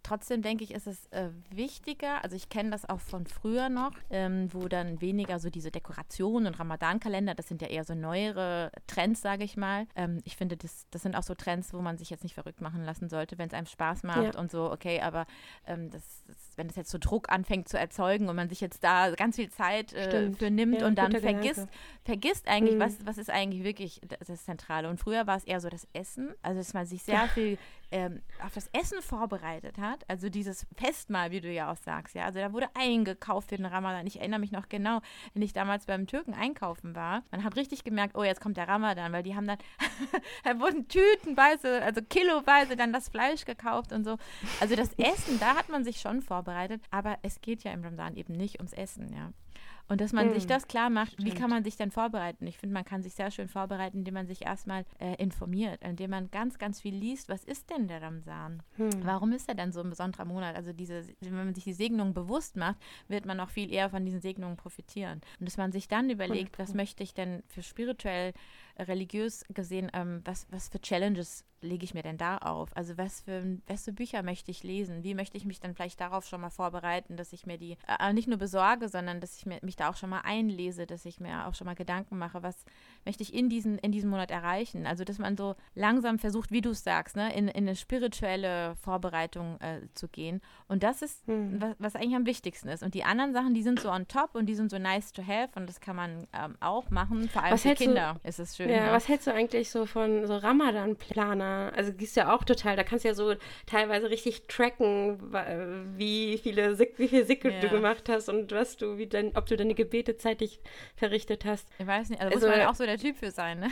trotzdem denke ich, ist es äh, wichtiger, also ich kenne das auch von früher noch, ähm, wo dann weniger so diese Dekorationen und Ramadan-Kalender, das sind ja eher so neuere Trends, sage ich mal. Ähm, ich finde, das, das sind auch so Trends, wo man sich jetzt nicht verrückt machen lassen sollte, wenn es einem Spaß macht ja. und so, okay, aber ähm, das, das, wenn das jetzt so Druck anfängt zu erzeugen und man sich jetzt da ganz viel Zeit äh, für nimmt ja, und dann vergisst, vergisst eigentlich, mhm. was, was ist eigentlich wirklich das, das Zentrale. Und früher war es eher so das Essen, also dass man sich sehr viel ähm, auf das Essen vorbereitet hat, also dieses Festmahl, wie du ja auch sagst, ja, also da wurde eingekauft für den Ramadan. Ich erinnere mich noch genau, wenn ich damals beim Türken einkaufen war, man hat richtig gemerkt, oh, jetzt kommt der Ramadan, weil die haben dann, da wurden tütenweise, also kiloweise dann das Fleisch gekauft und so. Also das Essen, da hat man sich schon vorbereitet, aber es geht ja im Ramadan eben nicht ums Essen, ja. Und dass man hm. sich das klar macht, Stimmt. wie kann man sich denn vorbereiten? Ich finde, man kann sich sehr schön vorbereiten, indem man sich erstmal äh, informiert, indem man ganz, ganz viel liest. Was ist denn der Ramsan? Hm. Warum ist er denn so ein besonderer Monat? Also diese, wenn man sich die Segnungen bewusst macht, wird man auch viel eher von diesen Segnungen profitieren. Und dass man sich dann überlegt, was möchte ich denn für spirituell, äh, religiös gesehen, ähm, was, was für Challenges lege ich mir denn da auf? Also was für, was für Bücher möchte ich lesen? Wie möchte ich mich dann vielleicht darauf schon mal vorbereiten, dass ich mir die äh, nicht nur besorge, sondern dass ich mir, mich da auch schon mal einlese, dass ich mir auch schon mal Gedanken mache, was möchte ich in, diesen, in diesem Monat erreichen? Also dass man so langsam versucht, wie du es sagst, ne, in, in eine spirituelle Vorbereitung äh, zu gehen. Und das ist, hm. was, was eigentlich am wichtigsten ist. Und die anderen Sachen, die sind so on top und die sind so nice to have und das kann man ähm, auch machen. Vor allem was für Kinder du, ist es schön. Ja, ja, was hältst du eigentlich so von so Ramadan-Planer? Also gehst ja auch total, da kannst du ja so teilweise richtig tracken, wie viele Sik- wie viel Sikr ja. du gemacht hast und was du, wie dein, ob du deine Gebete zeitig verrichtet hast. Ich weiß nicht, also, also muss man ja auch so der Typ für sein, ne?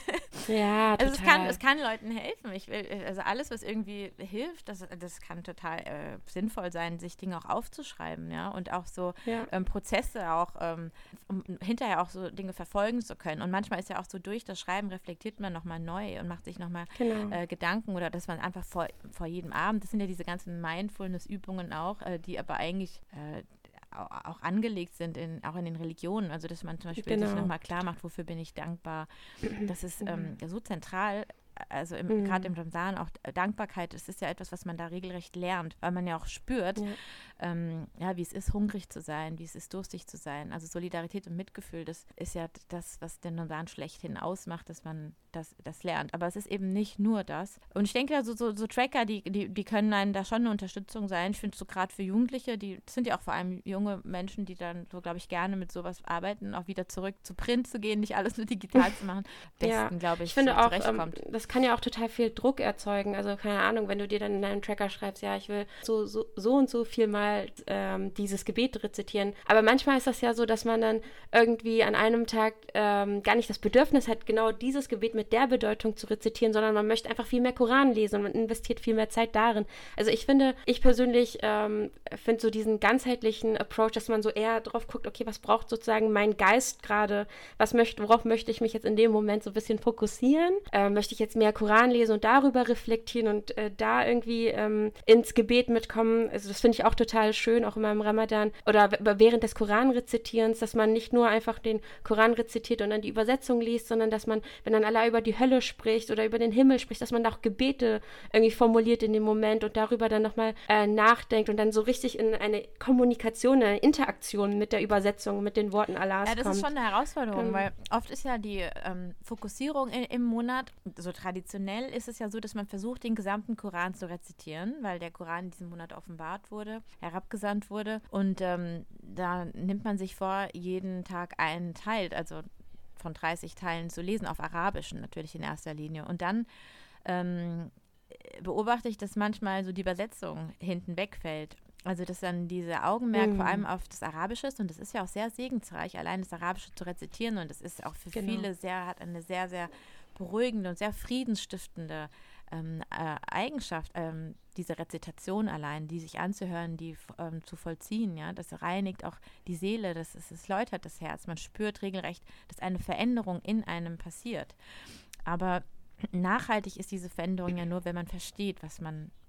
Ja, total. Also es kann, es kann Leuten helfen. Ich will, also alles, was irgendwie hilft, das, das kann total äh, sinnvoll sein, sich Dinge auch aufzuschreiben, ja, und auch so ja. ähm, Prozesse auch, ähm, um hinterher auch so Dinge verfolgen zu können. Und manchmal ist ja auch so durch das Schreiben reflektiert man nochmal neu und macht sich nochmal genau. äh, Gedanken oder dass man einfach vor, vor jedem Abend, das sind ja diese ganzen Mindfulness-Übungen auch, äh, die aber eigentlich äh, auch angelegt sind, in, auch in den Religionen, also dass man zum Beispiel genau. sich nochmal klar macht, wofür bin ich dankbar. Das ist ähm, so zentral, also mhm. gerade im Ramsan auch Dankbarkeit, es ist ja etwas, was man da regelrecht lernt, weil man ja auch spürt, ja. Ähm, ja, wie es ist, hungrig zu sein, wie es ist, durstig zu sein. Also Solidarität und Mitgefühl, das ist ja das, was den Ramsan schlechthin ausmacht, dass man das, das lernt. Aber es ist eben nicht nur das. Und ich denke, also so, so Tracker, die, die, die können einem da schon eine Unterstützung sein. Ich finde so gerade für Jugendliche, die das sind ja auch vor allem junge Menschen, die dann so, glaube ich, gerne mit sowas arbeiten, auch wieder zurück zu Print zu gehen, nicht alles nur digital zu machen. Besten, ja, glaube ich, ich finde so auch, ähm, das kann ja auch total viel Druck erzeugen. Also keine Ahnung, wenn du dir dann in deinem Tracker schreibst, ja, ich will so, so, so und so viel mal ähm, dieses Gebet rezitieren. Aber manchmal ist das ja so, dass man dann irgendwie an einem Tag ähm, gar nicht das Bedürfnis hat, genau dieses Gebet mit der Bedeutung zu rezitieren, sondern man möchte einfach viel mehr Koran lesen und man investiert viel mehr Zeit darin. Also ich finde, ich persönlich ähm, finde so diesen ganzheitlichen Approach, dass man so eher drauf guckt, okay, was braucht sozusagen mein Geist gerade, was möchte, worauf möchte ich mich jetzt in dem Moment so ein bisschen fokussieren? Ähm, möchte ich jetzt mehr Koran lesen und darüber reflektieren und äh, da irgendwie ähm, ins Gebet mitkommen? Also das finde ich auch total schön, auch immer im Ramadan oder w- während des Koranrezitierens, dass man nicht nur einfach den Koran rezitiert und dann die Übersetzung liest, sondern dass man, wenn dann Allah über die Hölle spricht oder über den Himmel spricht, dass man da auch Gebete irgendwie formuliert in dem Moment und darüber dann nochmal äh, nachdenkt und dann so richtig in eine Kommunikation, eine Interaktion mit der Übersetzung, mit den Worten Allahs kommt. Ja, das kommt. ist schon eine Herausforderung, ähm, weil oft ist ja die ähm, Fokussierung in, im Monat, so traditionell ist es ja so, dass man versucht, den gesamten Koran zu rezitieren, weil der Koran in diesem Monat offenbart wurde, herabgesandt wurde und ähm, da nimmt man sich vor, jeden Tag einen Teil, also von dreißig Teilen zu lesen, auf Arabisch natürlich in erster Linie. Und dann ähm, beobachte ich, dass manchmal so die Übersetzung hinten wegfällt. Also dass dann dieser Augenmerk mm. vor allem auf das Arabische ist und das ist ja auch sehr segensreich, allein das Arabische zu rezitieren und das ist auch für genau. viele sehr, hat eine sehr, sehr beruhigende und sehr friedensstiftende ähm, äh, Eigenschaft, ähm, diese Rezitation allein, die sich anzuhören, die ähm, zu vollziehen, ja, das reinigt auch die Seele, das, ist, das läutert das Herz, man spürt regelrecht, dass eine Veränderung in einem passiert. Aber nachhaltig ist diese Veränderung ja nur, wenn man versteht, was man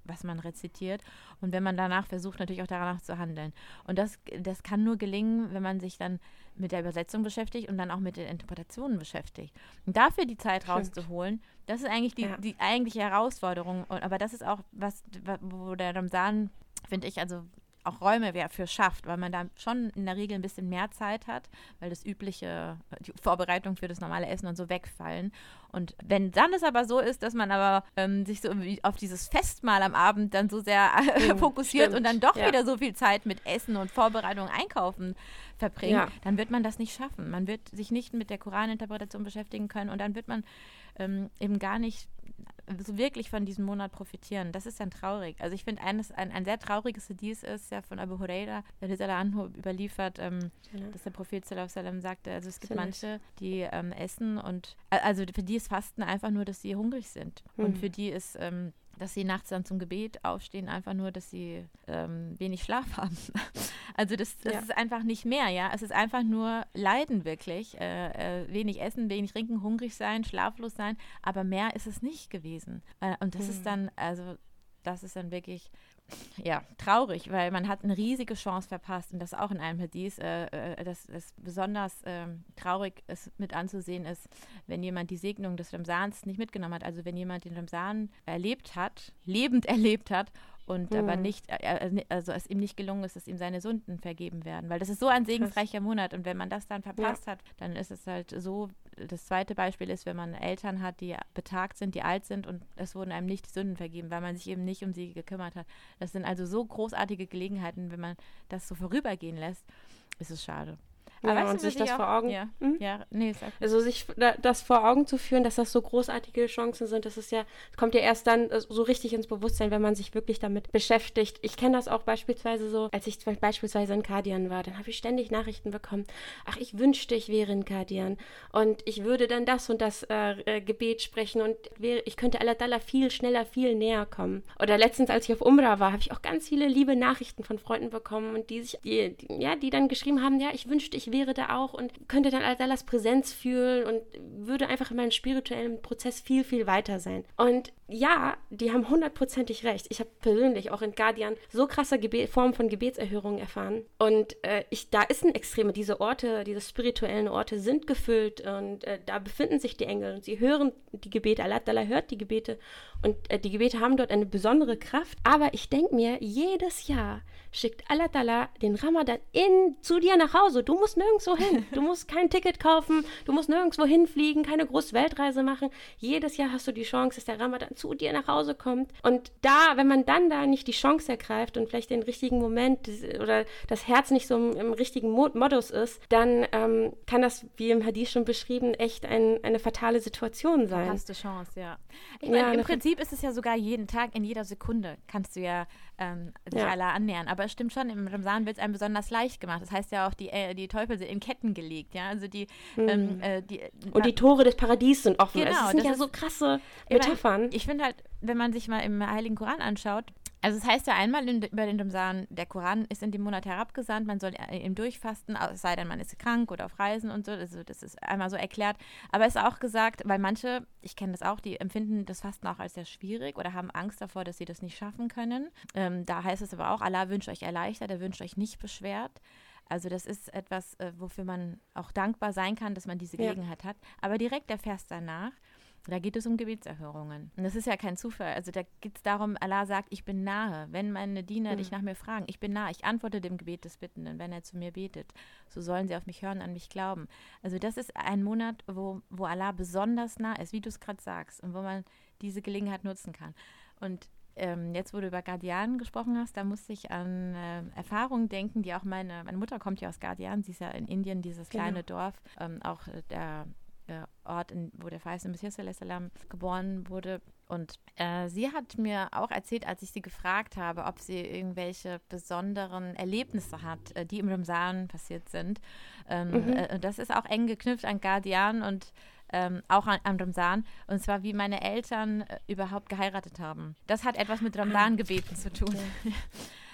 was man rezitiert. Und wenn man danach versucht, natürlich auch danach zu handeln. Und das, das kann nur gelingen, wenn man sich dann mit der Übersetzung beschäftigt und dann auch mit den Interpretationen beschäftigt. Und dafür die Zeit Stimmt. rauszuholen, das ist eigentlich die, Ja. die eigentliche Herausforderung. Und, aber das ist auch was, wo der Ramsan, finde ich, also auch Räume für schafft, weil man da schon in der Regel ein bisschen mehr Zeit hat, weil das übliche, die Vorbereitung für das normale Essen und so wegfallen. Und wenn dann es aber so ist, dass man aber ähm, sich so auf dieses Festmahl am Abend dann so sehr Mhm, fokussiert stimmt. und dann doch Ja. wieder so viel Zeit mit Essen und Vorbereitung, Einkaufen verbringt, Ja. dann wird man das nicht schaffen. Man wird sich nicht mit der Koraninterpretation beschäftigen können und dann wird man ähm, eben gar nicht so wirklich von diesem Monat profitieren. Das ist dann traurig. Also ich finde, eines ein, ein sehr trauriges Hadith ist ja von Abu Huraira, der Rizal Anhu überliefert, ähm, Ja. dass der Prophet sallallahu alaihi wasallam sagte, also es gibt Sallallahu. manche, die ähm, essen und, äh, also für die ist Fasten einfach nur, dass sie hungrig sind. Mhm. Und für die ist, ähm, dass sie nachts dann zum Gebet aufstehen, einfach nur, dass sie ähm, wenig Schlaf haben. Also das, das Ja. ist einfach nicht mehr, ja. Es ist einfach nur Leiden wirklich. Äh, äh, wenig essen, wenig trinken, hungrig sein, schlaflos sein, aber mehr ist es nicht gewesen. Äh, und das Mhm. ist dann, also das ist dann wirklich, ja, traurig, weil man hat eine riesige Chance verpasst und das auch in einem Hadith, äh, äh, dass es besonders ähm, traurig ist, mit anzusehen ist, wenn jemand die Segnung des Ramsans nicht mitgenommen hat. Also wenn jemand den Ramsan erlebt hat, lebend erlebt hat und Mhm. aber nicht, äh, also es ihm nicht gelungen ist, dass ihm seine Sünden vergeben werden, weil das ist so ein segensreicher Monat und wenn man das dann verpasst hat, dann ist es halt so. Das zweite Beispiel ist, wenn man Eltern hat, die betagt sind, die alt sind und es wurden einem nicht die Sünden vergeben, weil man sich eben nicht um sie gekümmert hat. Das sind also so großartige Gelegenheiten, wenn man das so vorübergehen lässt, ist es schade. Ja, weißt und du, sich was ich das auch- vor Augen- Ja, Hm? ja nee, sag. Also sich da- das vor Augen zu führen, dass das so großartige Chancen sind, das ist ja, kommt ja erst dann äh, so richtig ins Bewusstsein, wenn man sich wirklich damit beschäftigt. Ich kenne das auch beispielsweise so, als ich zum- beispielsweise in Kadian war, dann habe ich ständig Nachrichten bekommen, ach, ich wünschte, ich wäre in Kadian und ich würde dann das und das äh, äh, Gebet sprechen und wäre, ich könnte Allah Ta'ala viel schneller, viel näher kommen. Oder letztens, als ich auf Umrah war, habe ich auch ganz viele liebe Nachrichten von Freunden bekommen und die sich, die, die, ja, die dann geschrieben haben, ja, ich wünschte, ich wäre da auch und könnte dann Allahs Präsenz fühlen und würde einfach in meinem spirituellen Prozess viel, viel weiter sein. Und ja, die haben hundertprozentig recht. Ich habe persönlich auch in Guardian so krasse Gebe- Formen von Gebetserhörungen erfahren. Und äh, ich, da ist ein Extreme. Diese Orte, diese spirituellen Orte sind gefüllt und äh, da befinden sich die Engel und sie hören die Gebete. Allah Ta'ala hört die Gebete und äh, die Gebete haben dort eine besondere Kraft. Aber ich denke mir, jedes Jahr schickt Allah Ta'ala den Ramadan in, zu dir nach Hause. Du musst nirgendwo hin. Du musst kein Ticket kaufen. Du musst nirgendwo hinfliegen, keine große Weltreise machen. Jedes Jahr hast du die Chance, dass der Ramadan zu dir nach Hause kommt. Und da, wenn man dann da nicht die Chance ergreift und vielleicht den richtigen Moment oder das Herz nicht so im, im richtigen Mo- Modus ist, dann ähm, kann das, wie im Hadith schon beschrieben, echt ein, eine fatale Situation sein. Hast du Chance, ja. Ich Ja, meine, im eine- Prinzip ist es ja sogar jeden Tag, in jeder Sekunde kannst du ja ähm, sich Ja. Allah annähern. Aber es stimmt schon, im Ramsan wird es einem besonders leicht gemacht. Das heißt ja auch, die, äh, die Teufel sind in Ketten gelegt, ja. Also die, ähm, äh, die Und die Tore des Paradies sind offen. Genau, Also es sind das ja ist- so krasse Ich meine, Metaphern. Ich finde halt, wenn man sich mal im Heiligen Koran anschaut, also es heißt ja einmal in, über den Ramsan, der Koran ist in dem Monat herabgesandt, man soll ihm durchfasten, es sei denn, man ist krank oder auf Reisen und so, also das ist einmal so erklärt. Aber es ist auch gesagt, weil manche, ich kenne das auch, die empfinden das Fasten auch als sehr schwierig oder haben Angst davor, dass sie das nicht schaffen können. Ähm, da heißt es aber auch, Allah wünscht euch erleichtert, er wünscht euch nicht beschwert. Also das ist etwas, äh, wofür man auch dankbar sein kann, dass man diese Ja. Gelegenheit hat. Aber direkt der Vers danach, da geht es um Gebetserhörungen. Und das ist ja kein Zufall. Also da geht es darum, Allah sagt, ich bin nahe. Wenn meine Diener Mhm. dich nach mir fragen, ich bin nahe. Ich antworte dem Gebet des Bittenden, wenn er zu mir betet. So sollen sie auf mich hören, an mich glauben. Also das ist ein Monat, wo, wo Allah besonders nah ist, wie du es gerade sagst. Und wo man diese Gelegenheit nutzen kann. Und ähm, jetzt, wo du über Guardian gesprochen hast, da musste ich an äh, Erfahrungen denken, die auch meine, meine Mutter kommt ja aus Guardian. Sie ist ja in Indien, dieses Genau. kleine Dorf. Ähm, auch äh, der der Ort, in, wo der verheißene Messias sallallahu alaihi wasallam geboren wurde. Und äh, sie hat mir auch erzählt, als ich sie gefragt habe, ob sie irgendwelche besonderen Erlebnisse hat, äh, die im Ramsan passiert sind. Ähm, Mhm. äh, das ist auch eng geknüpft an Guardian und ähm, auch an, am Ramsan. Und zwar, wie meine Eltern äh, überhaupt geheiratet haben. Das hat etwas mit Ramsan-Gebeten zu tun.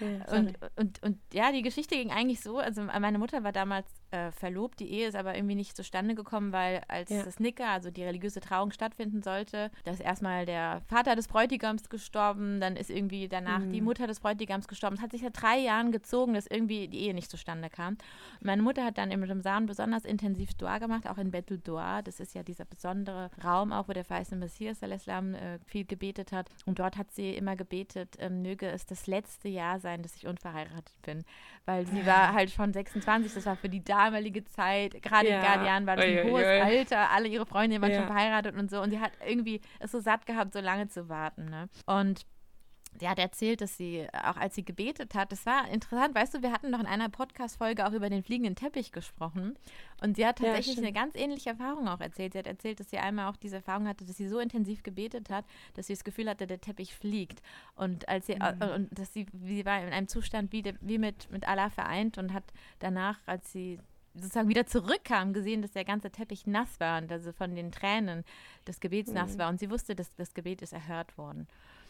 Ja, und, und, und ja, die Geschichte ging eigentlich so, also meine Mutter war damals äh, verlobt, die Ehe ist aber irgendwie nicht zustande gekommen, weil als Ja. das Nikah, also die religiöse Trauung stattfinden sollte, da ist erstmal der Vater des Bräutigams gestorben, dann ist irgendwie danach Mhm. die Mutter des Bräutigams gestorben. Es hat sich seit drei Jahren gezogen, dass irgendwie die Ehe nicht zustande kam. Und meine Mutter hat dann im Ramsan besonders intensiv Dua gemacht, auch in Betul Dua, das ist ja dieser besondere Raum auch, wo der verheißene Messias al-Islam äh, viel gebetet hat. Und dort hat sie immer gebetet, ähm, möge es das letzte Jahr sein, dass ich unverheiratet bin. Weil sie war halt schon sechsundzwanzig, das war für die damalige Zeit, gerade Ja. in Guardian war das ein Ui, ui, hohes ui. Alter, alle ihre Freundinnen waren Ja. schon verheiratet und so. Und sie hat irgendwie es so satt gehabt, so lange zu warten. Ne? Und sie hat erzählt, dass sie, auch als sie gebetet hat, das war interessant, weißt du, wir hatten noch in einer Podcast-Folge auch über den fliegenden Teppich gesprochen und sie hat Ja, tatsächlich stimmt. eine ganz ähnliche Erfahrung auch erzählt. Sie hat erzählt, dass sie einmal auch diese Erfahrung hatte, dass sie so intensiv gebetet hat, dass sie das Gefühl hatte, der Teppich fliegt und als sie, Mhm. äh, und dass sie, sie war in einem Zustand wie, de, wie mit, mit Allah vereint und hat danach, als sie sozusagen wieder zurückkam, gesehen, dass der ganze Teppich nass war und also von den Tränen des Gebets Mhm. nass war und sie wusste, dass das Gebet ist erhört worden.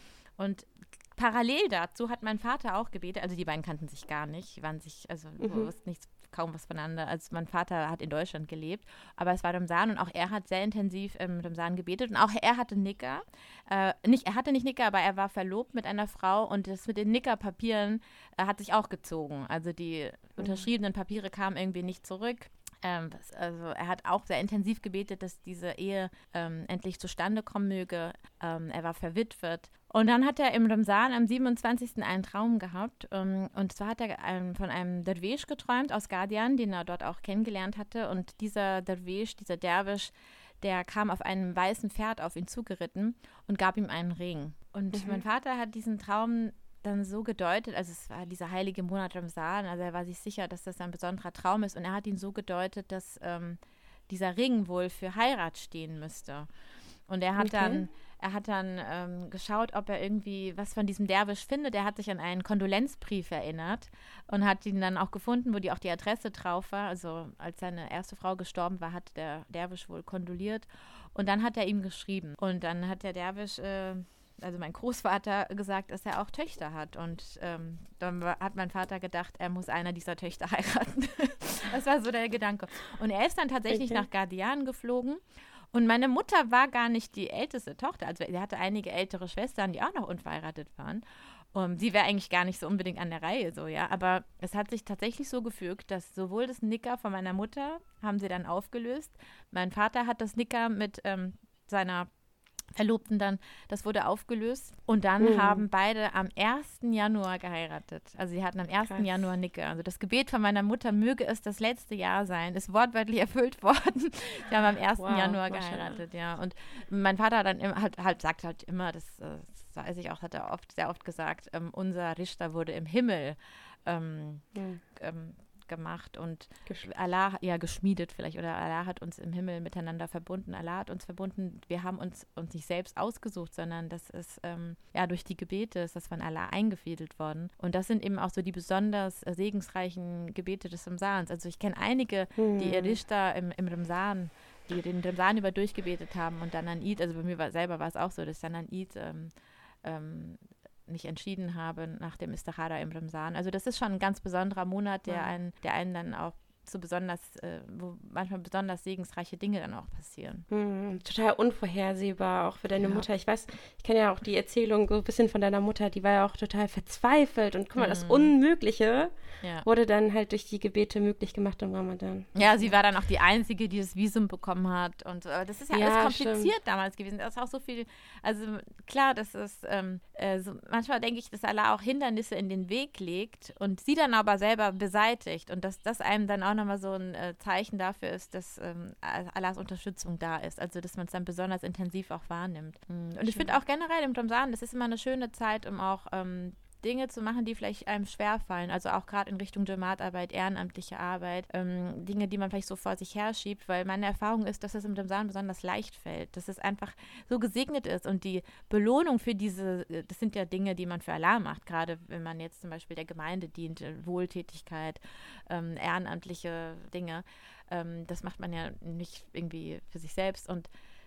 Und parallel dazu hat mein Vater auch gebetet, also die beiden kannten sich gar nicht, waren sich, also Mhm. wussten nichts, kaum was voneinander. Also mein Vater hat in Deutschland gelebt, aber es war Ramsan und auch er hat sehr intensiv im Ramsan gebetet und auch er hatte Nikah. Äh, nicht, er hatte nicht Nikah, aber er war verlobt mit einer Frau und das mit den Nikah-Papieren äh, hat sich auch gezogen. Also die unterschriebenen Papiere kamen irgendwie nicht zurück. Ähm, das, also er hat auch sehr intensiv gebetet, dass diese Ehe ähm, endlich zustande kommen möge. Ähm, er war verwitwet. Und dann hat er im Ramsan am siebenundzwanzigsten einen Traum gehabt. Ähm, und zwar hat er ähm, von einem Derwisch geträumt aus Guardian, den er dort auch kennengelernt hatte. Und dieser Derwisch, dieser Derwisch, der kam auf einem weißen Pferd auf ihn zugeritten und gab ihm einen Ring. Und Mhm. mein Vater hat diesen Traum dann so gedeutet, also es war dieser heilige Monat Ramsan, also er war sich sicher, dass das ein besonderer Traum ist und er hat ihn so gedeutet, dass ähm, dieser Ring wohl für Heirat stehen müsste. Und er hat Okay. dann, er hat dann ähm, geschaut, ob er irgendwie was von diesem Derwisch findet. Er hat sich an einen Kondolenzbrief erinnert und hat ihn dann auch gefunden, wo die auch die Adresse drauf war. Also als seine erste Frau gestorben war, hat der Derwisch wohl kondoliert und dann hat er ihm geschrieben. Und dann hat der Derwisch äh, also mein Großvater gesagt, dass er auch Töchter hat. Und ähm, dann war, hat mein Vater gedacht, er muss einer dieser Töchter heiraten. Das war so der Gedanke. Und er ist dann tatsächlich Okay. nach Guardian geflogen. Und meine Mutter war gar nicht die älteste Tochter. Also sie hatte einige ältere Schwestern, die auch noch unverheiratet waren. Und sie wäre eigentlich gar nicht so unbedingt an der Reihe, so, ja. Aber es hat sich tatsächlich so gefügt, dass sowohl das Nikah von meiner Mutter haben sie dann aufgelöst. Mein Vater hat das Nikah mit ähm, seiner Verlobten dann, das wurde aufgelöst und dann Mhm. haben beide am ersten Januar geheiratet. Also sie hatten am ersten Krass. Januar Nikah. Also das Gebet von meiner Mutter, möge es das letzte Jahr sein, ist wortwörtlich erfüllt worden. Sie haben am ersten Wow, Januar Maschallah. geheiratet, ja. Und mein Vater hat dann immer, halt, halt, sagt halt immer, das, äh, das weiß ich auch, hat er oft, sehr oft gesagt, ähm, unser Richter wurde im Himmel ähm, Mhm. ähm, gemacht und Gesch- Allah, ja, geschmiedet vielleicht, oder Allah hat uns im Himmel miteinander verbunden. Allah hat uns verbunden. Wir haben uns, uns nicht selbst ausgesucht, sondern das ist, ähm, ja, durch die Gebete ist das von Allah eingefädelt worden. Und das sind eben auch so die besonders äh, segensreichen Gebete des Ramsans. Also ich kenne einige, die ihr Mhm. Richter im, im Ramsan, die den Ramsan über durchgebetet haben und dann an Eid, also bei mir war, selber war es auch so, dass ich dann an Eid ähm, ähm, mich entschieden habe nach dem Istihara im Ramsan. Also das ist schon ein ganz besonderer Monat, der Wow. einen, der einen dann auch so besonders, äh, wo manchmal besonders segensreiche Dinge dann auch passieren. Hm, total unvorhersehbar, auch für deine Ja. Mutter. Ich weiß, ich kenne ja auch die Erzählung so ein bisschen von deiner Mutter, die war ja auch total verzweifelt. Und guck mal, das Mhm. Unmögliche Ja. wurde dann halt durch die Gebete möglich gemacht im Ramadan. Ja, sie war dann auch die Einzige, die das Visum bekommen hat. Und äh, das ist ja, Ja, alles kompliziert stimmt. damals gewesen. Da ist auch so viel, also klar, das ist, ähm, äh, so, manchmal denke ich, dass Allah auch Hindernisse in den Weg legt und sie dann aber selber beseitigt. Und dass das einem dann auch nochmal so ein äh, Zeichen dafür ist, dass ähm, Allahs Unterstützung da ist. Also, dass man es dann besonders intensiv auch wahrnimmt. Mm. Und ich finde auch generell im Ramsan, das ist immer eine schöne Zeit, um auch ähm, Dinge zu machen, die vielleicht einem schwerfallen. Also auch gerade in Richtung Jamaatarbeit, ehrenamtliche Arbeit, ähm, Dinge, die man vielleicht so vor sich her schiebt, weil meine Erfahrung ist, dass es im Ramsan besonders leicht fällt, dass es einfach so gesegnet ist und die Belohnung für diese, das sind ja Dinge, die man für Allah macht, gerade wenn man jetzt zum Beispiel der Gemeinde dient, Wohltätigkeit, ähm, ehrenamtliche Dinge, ähm, das macht man ja nicht irgendwie für sich selbst und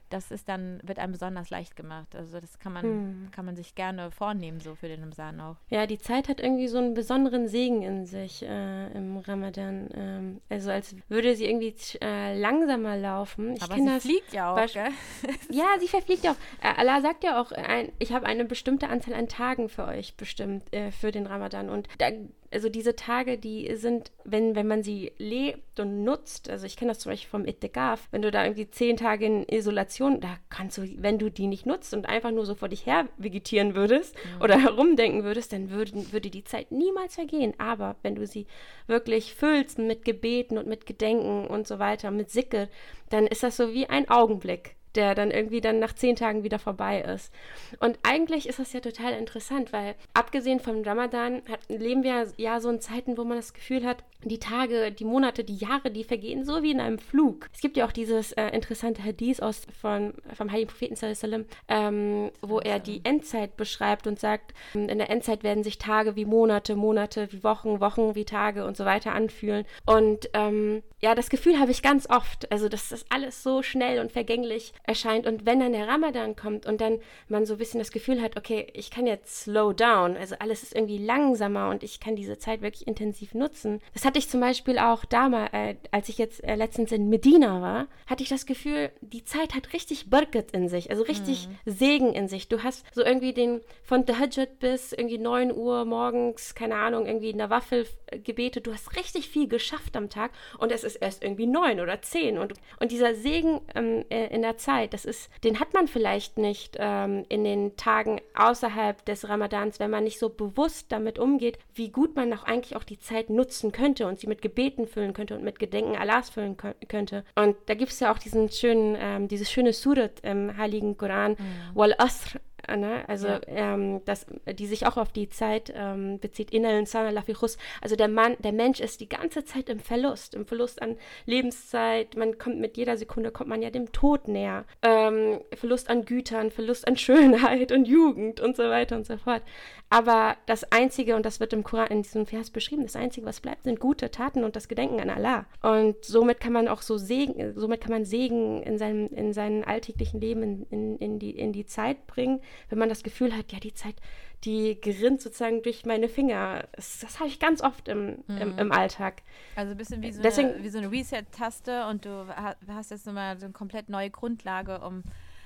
das ist dann, wird einem besonders leicht gemacht. Also das kann man, Hm. kann man sich gerne vornehmen, so für den Ramazan auch. Ja, die Zeit hat irgendwie so einen besonderen Segen in sich äh, im Ramadan. Ähm, also als würde sie irgendwie äh, langsamer laufen. Ich Aber kenn sie das fliegt ja auch, Beisp- gell? Ja, sie verfliegt ja auch. Äh, Allah sagt ja auch, ein, ich habe eine bestimmte Anzahl an Tagen für euch bestimmt, äh, für den Ramadan. Und da, also diese Tage, die sind, wenn, wenn man sie lebt und nutzt, also ich kenne das zum Beispiel vom Itikaf, wenn du da irgendwie zehn Tage in Isolation, da kannst du, wenn du die nicht nutzt und einfach nur so vor dich her vegetieren würdest Mhm. oder herumdenken würdest, dann würden, würde die Zeit niemals vergehen. Aber wenn du sie wirklich füllst mit Gebeten und mit Gedenken und so weiter, mit Sikr, dann ist das so wie ein Augenblick, der dann irgendwie dann nach zehn Tagen wieder vorbei ist. Und eigentlich ist das ja total interessant, weil abgesehen vom Ramadan hat, leben wir ja so in Zeiten, wo man das Gefühl hat, die Tage, die Monate, die Jahre, die vergehen so wie in einem Flug. Es gibt ja auch dieses äh, interessante Hadith aus, von, vom Heiligen Propheten sallallahu alaihi wasallam, ähm, wo er die Endzeit beschreibt und sagt, in der Endzeit werden sich Tage wie Monate, Monate wie Wochen, Wochen wie Tage und so weiter anfühlen. Und ähm, ja, das Gefühl habe ich ganz oft, also dass das alles so schnell und vergänglich erscheint. Und wenn dann der Ramadan kommt und dann man so ein bisschen das Gefühl hat, okay, ich kann jetzt slow down, also alles ist irgendwie langsamer und ich kann diese Zeit wirklich intensiv nutzen. Das hatte ich zum Beispiel auch damals, äh, als ich jetzt äh, letztens in Medina war, hatte ich das Gefühl, die Zeit hat richtig Barkat in sich, also richtig Mhm. Segen in sich. Du hast so irgendwie den, von Tahajjud bis irgendwie neun Uhr morgens, keine Ahnung, irgendwie in der Waffel äh, gebetet, du hast richtig viel geschafft am Tag und es ist erst irgendwie neun oder zehn und, und dieser Segen ähm, äh, in der Zeit, das ist, den hat man vielleicht nicht ähm, in den Tagen außerhalb des Ramadans, wenn man nicht so bewusst damit umgeht, wie gut man auch eigentlich auch die Zeit nutzen könnte und sie mit Gebeten füllen könnte und mit Gedenken Allahs füllen kö- könnte. Und da gibt es ja auch diesen schönen, ähm, dieses schöne Surat im Heiligen Koran, Mhm. Wal Asr, ne? Also Ja. ähm, das, die sich auch auf die Zeit ähm, bezieht, Innal insana lafi khusr. Also der Mann, der Mensch ist die ganze Zeit im Verlust, im Verlust an Lebenszeit. Man kommt mit jeder Sekunde kommt man ja dem Tod näher. Ähm, Verlust an Gütern, Verlust an Schönheit und Jugend und so weiter und so fort. Aber das Einzige, und das wird im Koran in diesem Vers beschrieben, das Einzige, was bleibt, sind gute Taten und das Gedenken an Allah. Und somit kann man auch so Segen, somit kann man Segen in seinem, in seinem alltäglichen Leben in, in, in, die, in die Zeit bringen, wenn man das Gefühl hat, ja, die Zeit, die gerinnt sozusagen durch meine Finger. Das, das habe ich ganz oft im, Mhm. im, im Alltag. Also ein bisschen wie so Deswegen- eine, wie so eine Reset-Taste und du ha- hast jetzt nochmal so eine komplett neue Grundlage, um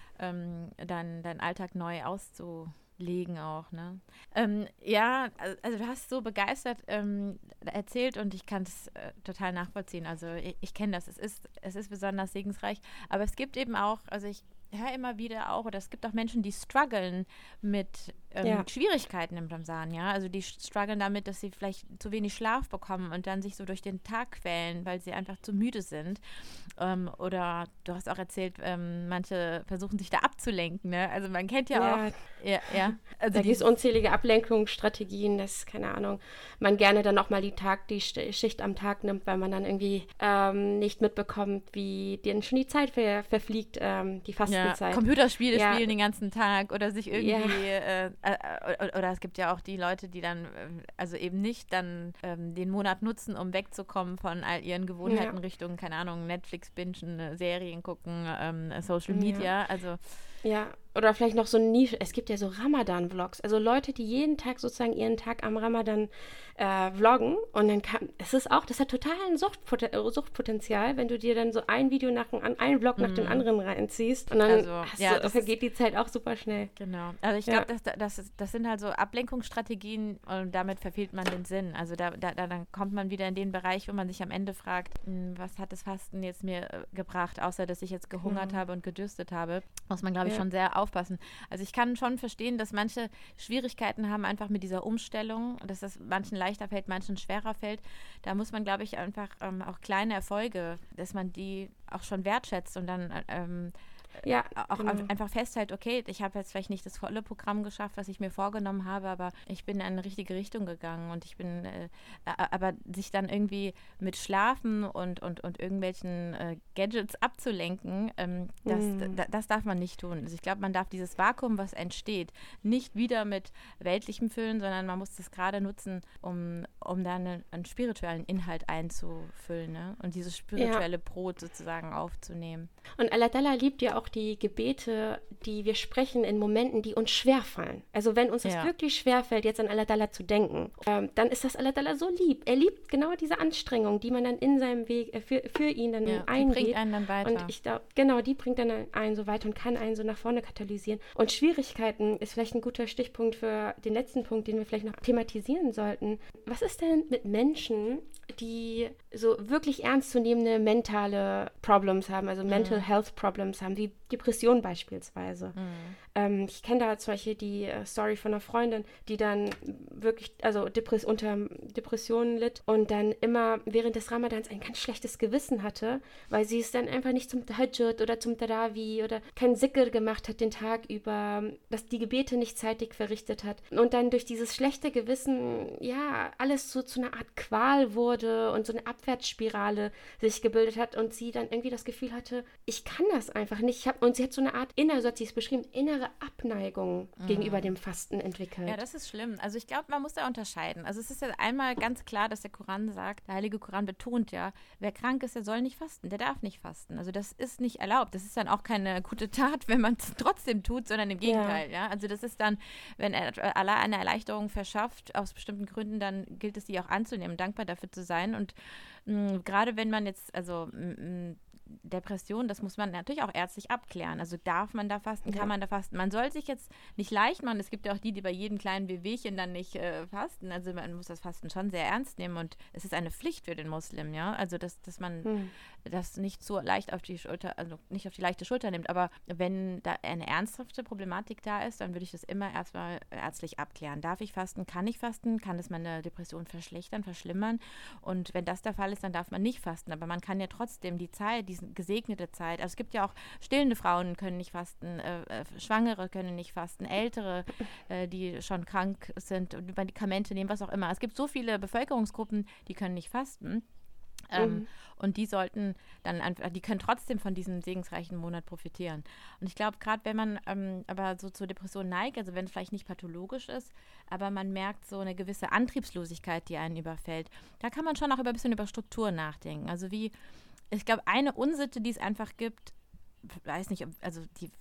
ähm, deinen dein Alltag neu auszulegen auch, ne? Ähm, ja, al- also du hast so begeistert ähm, erzählt und ich kann es äh, total nachvollziehen. Also ich, ich kenne das, es ist, es ist besonders segensreich, aber es gibt eben auch, also ich höre immer wieder auch, oder es gibt auch Menschen, die strugglen mit ähm, Ja. Schwierigkeiten im Ramazan, ja. Also die strugglen damit, dass sie vielleicht zu wenig Schlaf bekommen und dann sich so durch den Tag quälen, weil sie einfach zu müde sind. Ähm, oder du hast auch erzählt, ähm, manche versuchen sich da abzulenken, ne? Also man kennt ja, Ja. auch, ja, ja. Also Da gibt es dieses- unzählige Ablenkungsstrategien, das, keine Ahnung, man gerne dann auch mal die Tag, die Sch- Schicht am Tag nimmt, weil man dann irgendwie ähm, nicht mitbekommt, wie denen schon die Zeit ver verfliegt, ähm, die ja, Fastenzeit. Computerspiele Ja. spielen den ganzen Tag oder sich irgendwie, äh, äh, äh, oder es gibt ja auch die Leute, die dann, äh, also eben nicht dann ähm, den Monat nutzen, um wegzukommen von all ihren Gewohnheiten Ja. Richtung, keine Ahnung, Netflix bingen, äh, Serien gucken, ähm, Social Ja. Media, also Ja, oder vielleicht noch so eine Nische. Es gibt ja so Ramadan-Vlogs. Also Leute, die jeden Tag sozusagen ihren Tag am Ramadan äh, vloggen. Und dann kann, es ist auch, das hat total ein Suchtpoten äh, Suchtpotenzial, wenn du dir dann so ein Video nach dem, an- einen Vlog nach dem Mhm. anderen reinziehst. Und dann Also, hast ja, du, das vergeht die Zeit auch super schnell. genau. Also ich Ja. glaube, das, das, ist- das sind halt so Ablenkungsstrategien und damit verfehlt man den Sinn. Also da, da, da dann kommt man wieder in den Bereich, wo man sich am Ende fragt, "Hm, was hat das Fasten jetzt mir äh, gebracht, außer dass ich jetzt gehungert Mhm. habe und gedürstet habe. Muss man, glaube ich, Ja. schon sehr aufpassen. Also ich kann schon verstehen, dass manche Schwierigkeiten haben einfach mit dieser Umstellung, dass das manchen leichter fällt, manchen schwerer fällt. Da muss man, glaube ich, einfach ähm, auch kleine Erfolge, dass man die auch schon wertschätzt und dann äh, ähm, Ja, auch genau. ein- einfach festhält, okay, ich habe jetzt vielleicht nicht das volle Programm geschafft, was ich mir vorgenommen habe, aber ich bin in eine richtige Richtung gegangen und ich bin, äh, a- aber sich dann irgendwie mit Schlafen und, und, und irgendwelchen äh, Gadgets abzulenken, ähm, das, Mhm. da, das darf man nicht tun. Also ich glaube, man darf dieses Vakuum, was entsteht, nicht wieder mit Weltlichem füllen, sondern man muss das gerade nutzen, um, um da eine, einen spirituellen Inhalt einzufüllen, ne? Und dieses spirituelle Brot sozusagen aufzunehmen. Und Allah Ta'ala liebt ja auch die Gebete, die wir sprechen in Momenten, die uns schwerfallen. Also wenn uns Ja. das wirklich schwerfällt, jetzt an Allah Ta'ala zu denken, ähm, dann ist das Allah Ta'ala so lieb. Er liebt genau diese Anstrengung, die man dann in seinem Weg äh, für, für ihn dann Ja, die eingeht. bringt einen dann weiter. Und ich glaube, genau, die bringt dann einen so weiter und kann einen so nach vorne katalysieren. Und Schwierigkeiten ist vielleicht ein guter Stichpunkt für den letzten Punkt, den wir vielleicht noch thematisieren sollten. Was ist denn mit Menschen, die so wirklich ernstzunehmende mentale Problems haben, also Mental Mhm. Health Problems haben, wie Depressionen beispielsweise? Mhm. Ähm, ich kenne da zum Beispiel die äh, Story von einer Freundin, die dann wirklich, also Depress unter Depressionen litt und dann immer während des Ramadans ein ganz schlechtes Gewissen hatte, weil sie es dann einfach nicht zum Tahajjud oder zum Tarawi oder kein Zikr gemacht hat den Tag über, dass die Gebete nicht zeitig verrichtet hat und dann durch dieses schlechte Gewissen, ja, alles so zu einer Art Qual wurde und so eine Abwärtsspirale sich gebildet hat und sie dann irgendwie das Gefühl hatte, ich kann das einfach nicht. Ich hab, und sie hat so eine Art innere, so hat sie es beschrieben, innere Abneigung Mhm. gegenüber dem Fasten entwickelt. Ja, das ist schlimm. Also ich glaube, man muss da unterscheiden. Also es ist ja einmal ganz klar, dass der Koran sagt, der Heilige Koran betont ja, wer krank ist, der soll nicht fasten, der darf nicht fasten. Also das ist nicht erlaubt. Das ist dann auch keine gute Tat, wenn man es trotzdem tut, sondern im Gegenteil. Ja. Ja? Also das ist dann, wenn Allah eine Erleichterung verschafft, aus bestimmten Gründen, dann gilt es, die auch anzunehmen, dankbar dafür zu sein. Und mh, gerade wenn man jetzt, also mh, Depression, das muss man natürlich auch ärztlich abklären. Also darf man da fasten, kann Ja. man da fasten. Man soll sich jetzt nicht leicht machen. Es gibt ja auch die, die bei jedem kleinen Wehwehchen dann nicht äh, fasten. Also man muss das Fasten schon sehr ernst nehmen und es ist eine Pflicht für den Muslim, ja. Also dass, dass man Hm. das nicht so leicht auf die Schulter, also nicht auf die leichte Schulter nimmt. Aber wenn da eine ernsthafte Problematik da ist, dann würde ich das immer erstmal ärztlich abklären. Darf ich fasten? Kann ich fasten? Kann das meine Depression verschlechtern, verschlimmern? Und wenn das der Fall ist, dann darf man nicht fasten. Aber man kann ja trotzdem die Zeit, diese gesegnete Zeit, also es gibt ja auch stillende Frauen können nicht fasten, äh, äh, Schwangere können nicht fasten, Ältere, äh, die schon krank sind und Medikamente nehmen, was auch immer. Es gibt so viele Bevölkerungsgruppen, die können nicht fasten. Ähm, Mhm. Und die sollten dann einfach, die können trotzdem von diesem segensreichen Monat profitieren. Und ich glaube, gerade wenn man ähm, aber so zur Depression neigt, also wenn es vielleicht nicht pathologisch ist, aber man merkt so eine gewisse Antriebslosigkeit, die einen überfällt, da kann man schon auch über ein bisschen über Struktur nachdenken. Also wie, ich glaube, eine Unsitte, die es einfach gibt, weiß nicht, ob- also die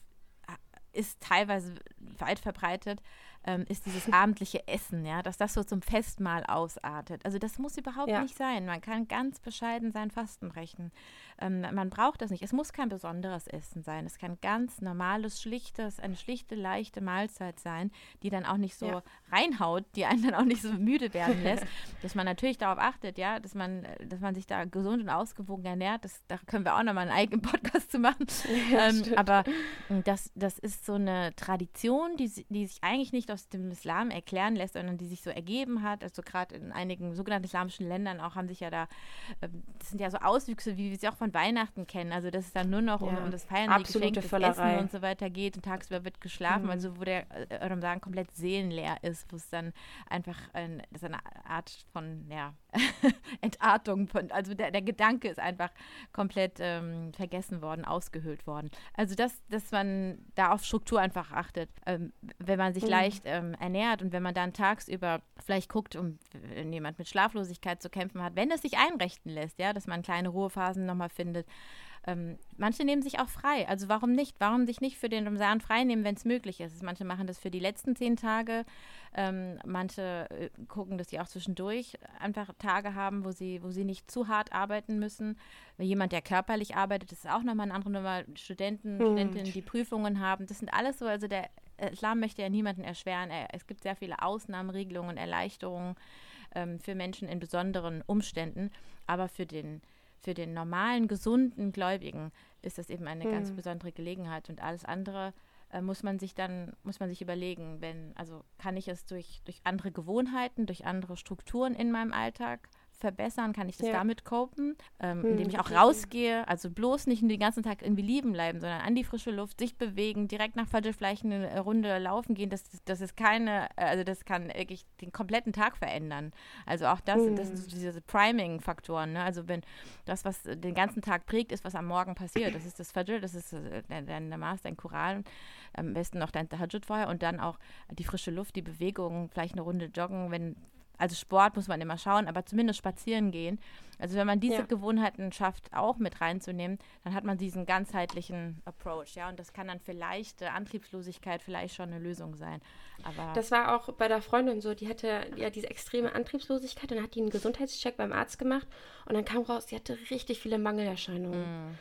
ist teilweise weit verbreitet, ähm, ist dieses abendliche Essen, ja, dass das so zum Festmahl ausartet. Also das muss überhaupt Ja. nicht sein. Man kann ganz bescheiden sein Fasten brechen. Ähm, man braucht das nicht. Es muss kein besonderes Essen sein. Es kann ganz normales, schlichtes, eine schlichte, leichte Mahlzeit sein, die dann auch nicht so Ja. reinhaut, die einen dann auch nicht so müde werden lässt, dass man natürlich darauf achtet, ja, dass man, dass man sich da gesund und ausgewogen ernährt. Das, da können wir auch nochmal einen eigenen Podcast zu machen. Ja, ähm, stimmt. aber das, das ist so eine Tradition, die, si- die sich eigentlich nicht aus dem Islam erklären lässt, sondern die sich so ergeben hat. Also gerade in einigen sogenannten islamischen Ländern auch haben sich ja da, ähm, das sind ja so Auswüchse, wie wir sie auch von Weihnachten kennen. Also dass es dann nur noch um, Ja, um das Feiern, die absolute Geschenke, das Völlerei. Essen und so weiter geht und tagsüber wird geschlafen, Mhm. also wo der äh, Ramadan komplett seelenleer ist, wo es dann einfach ein, das ist eine Art von, ja, Entartung, von, also der, der Gedanke ist einfach komplett ähm, vergessen worden, ausgehöhlt worden. Also dass, dass man da auf Struktur einfach achtet, ähm, wenn man sich Mhm. leicht ähm, ernährt und wenn man dann tagsüber vielleicht guckt, um wenn jemand mit Schlaflosigkeit zu kämpfen hat, wenn es sich einrichten lässt, ja, dass man kleine Ruhephasen nochmal findet. Ähm, manche nehmen sich auch frei. Also warum nicht? Warum sich nicht für den Ramadan frei nehmen, wenn es möglich ist? Manche machen das für die letzten zehn Tage. Ähm, manche äh, gucken, dass sie auch zwischendurch einfach Tage haben, wo sie, wo sie nicht zu hart arbeiten müssen. Jemand, der körperlich arbeitet, das ist auch nochmal eine andere Nummer. Studenten, Hm. Studentinnen, die Prüfungen haben, das sind alles so, also der Islam möchte ja niemanden erschweren. Er, es gibt sehr viele Ausnahmen, Regelungen, Erleichterungen ähm, für Menschen in besonderen Umständen. Aber für den Für den normalen, gesunden Gläubigen ist das eben eine Hm. ganz besondere Gelegenheit und alles andere äh, muss man sich dann, muss man sich überlegen, wenn, also kann ich es durch, durch andere Gewohnheiten, durch andere Strukturen in meinem Alltag verbessern, kann ich das Ja. damit copen, ähm, Hm, indem ich auch definitiv. rausgehe, also bloß nicht den ganzen Tag irgendwie liegen bleiben, sondern an die frische Luft, sich bewegen, direkt nach Fajr vielleicht eine Runde laufen gehen, das, das ist keine, also das kann wirklich den kompletten Tag verändern. Also auch das, Hm. das sind so diese Priming-Faktoren, ne? Also wenn das, was den ganzen Tag prägt, ist, was am Morgen passiert, das ist das Fajr, das ist äh, dein, dein Namas, dein Koran, am besten noch dein Tahajjud vorher und dann auch die frische Luft, die Bewegung, vielleicht eine Runde joggen, wenn also Sport muss man immer schauen, aber zumindest spazieren gehen. Also wenn man diese Ja. Gewohnheiten schafft, auch mit reinzunehmen, dann hat man diesen ganzheitlichen Approach, ja, und das kann dann vielleicht äh, Antriebslosigkeit vielleicht schon eine Lösung sein. Aber Das war auch bei der Freundin so, die hatte ja diese extreme Antriebslosigkeit und dann hat die einen Gesundheitscheck beim Arzt gemacht und dann kam raus, sie hatte richtig viele Mangelerscheinungen. Mm.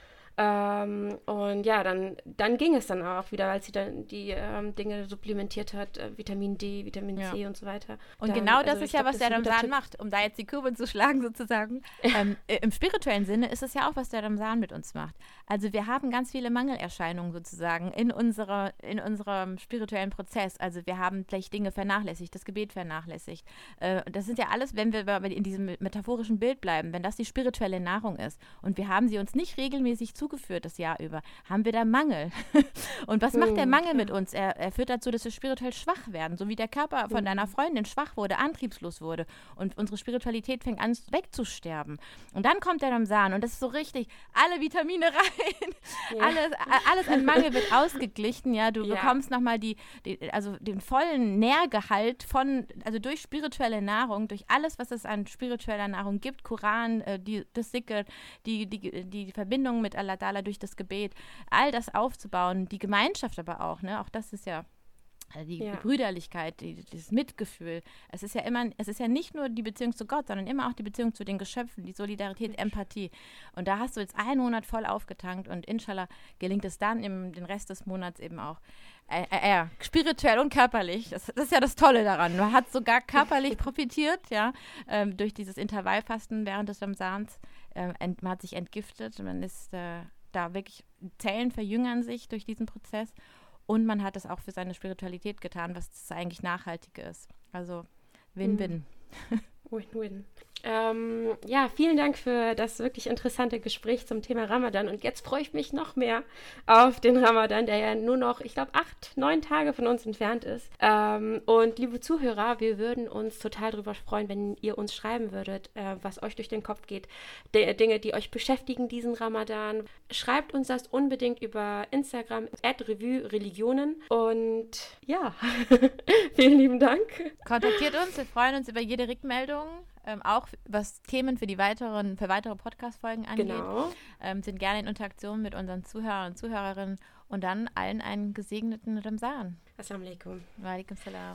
Ähm, und ja, dann, dann ging es dann auch wieder, als sie dann die ähm, Dinge supplementiert hat, äh, Vitamin D, Vitamin Ja. C und so weiter. Und dann, genau das also ist ich ja, glaub, was das der ist ein guter Ramsan Tipp. macht, um da jetzt die Kurve zu schlagen sozusagen. ähm, äh, Im spirituellen Sinne ist es ja auch, was der Ramsan mit uns macht. Also wir haben ganz viele Mangelerscheinungen sozusagen in, unserer, in unserem spirituellen Prozess. Also wir haben vielleicht Dinge vernachlässigt, das Gebet vernachlässigt. Äh, das sind ja alles, wenn wir in diesem metaphorischen Bild bleiben, wenn das die spirituelle Nahrung ist und wir haben sie uns nicht regelmäßig zugeführt das Jahr über, haben wir da Mangel. Und was macht der Hm, Mangel klar. mit uns? Er, er führt dazu, dass wir spirituell schwach werden, so wie der Körper von deiner Freundin schwach wurde, antriebslos wurde und unsere Spiritualität fängt an wegzusterben. Und dann kommt der Ramsan und das ist so richtig, alle Vitamine rein, Ja. alles, a- alles an Mangel wird ausgeglichen, ja, du Ja. bekommst nochmal die, die, also den vollen Nährgehalt von, also durch spirituelle Nahrung, durch alles, was es an spiritueller Nahrung gibt, Koran, äh, die, das Sikr, die, die, die Verbindung mit Allah Ta'ala durch das Gebet, all das aufzubauen, die Gemeinschaft aber auch, ne, auch das ist ja also die Ja. Brüderlichkeit, die, dieses Mitgefühl. Es ist ja immer, es ist ja nicht nur die Beziehung zu Gott, sondern immer auch die Beziehung zu den Geschöpfen, die Solidarität, Empathie. Und da hast du jetzt einen Monat voll aufgetankt und inshallah gelingt es dann im den Rest des Monats eben auch. Äh, äh, ja, spirituell und körperlich. Das, das ist ja das Tolle daran. Man hat sogar körperlich profitiert, ja, ähm, durch dieses Intervallfasten während des Ramsans. Ähm, ent, man hat sich entgiftet, man ist äh, da wirklich, Zellen verjüngern sich durch diesen Prozess. Und man hat es auch für seine Spiritualität getan, was das eigentlich nachhaltig ist. Also Win-Win. Win-win. Ähm, ja, vielen Dank für das wirklich interessante Gespräch zum Thema Ramadan. Und jetzt freue ich mich noch mehr auf den Ramadan, der ja nur noch, ich glaube, acht, neun Tage von uns entfernt ist. Ähm, und liebe Zuhörer, wir würden uns total darüber freuen, wenn ihr uns schreiben würdet, äh, was euch durch den Kopf geht, de- Dinge, die euch beschäftigen diesen Ramadan. Schreibt uns das unbedingt über Instagram at Revue Religionen. Und ja, vielen lieben Dank. Kontaktiert uns, wir freuen uns über jede Rückmeldung. Ähm, auch was Themen für die weiteren, für weitere Podcast-Folgen angeht. Genau. Ähm, sind gerne in Interaktion mit unseren Zuhörern und Zuhörerinnen und dann allen einen gesegneten Ramsan. Assalamu alaikum. Wa alaikum salam.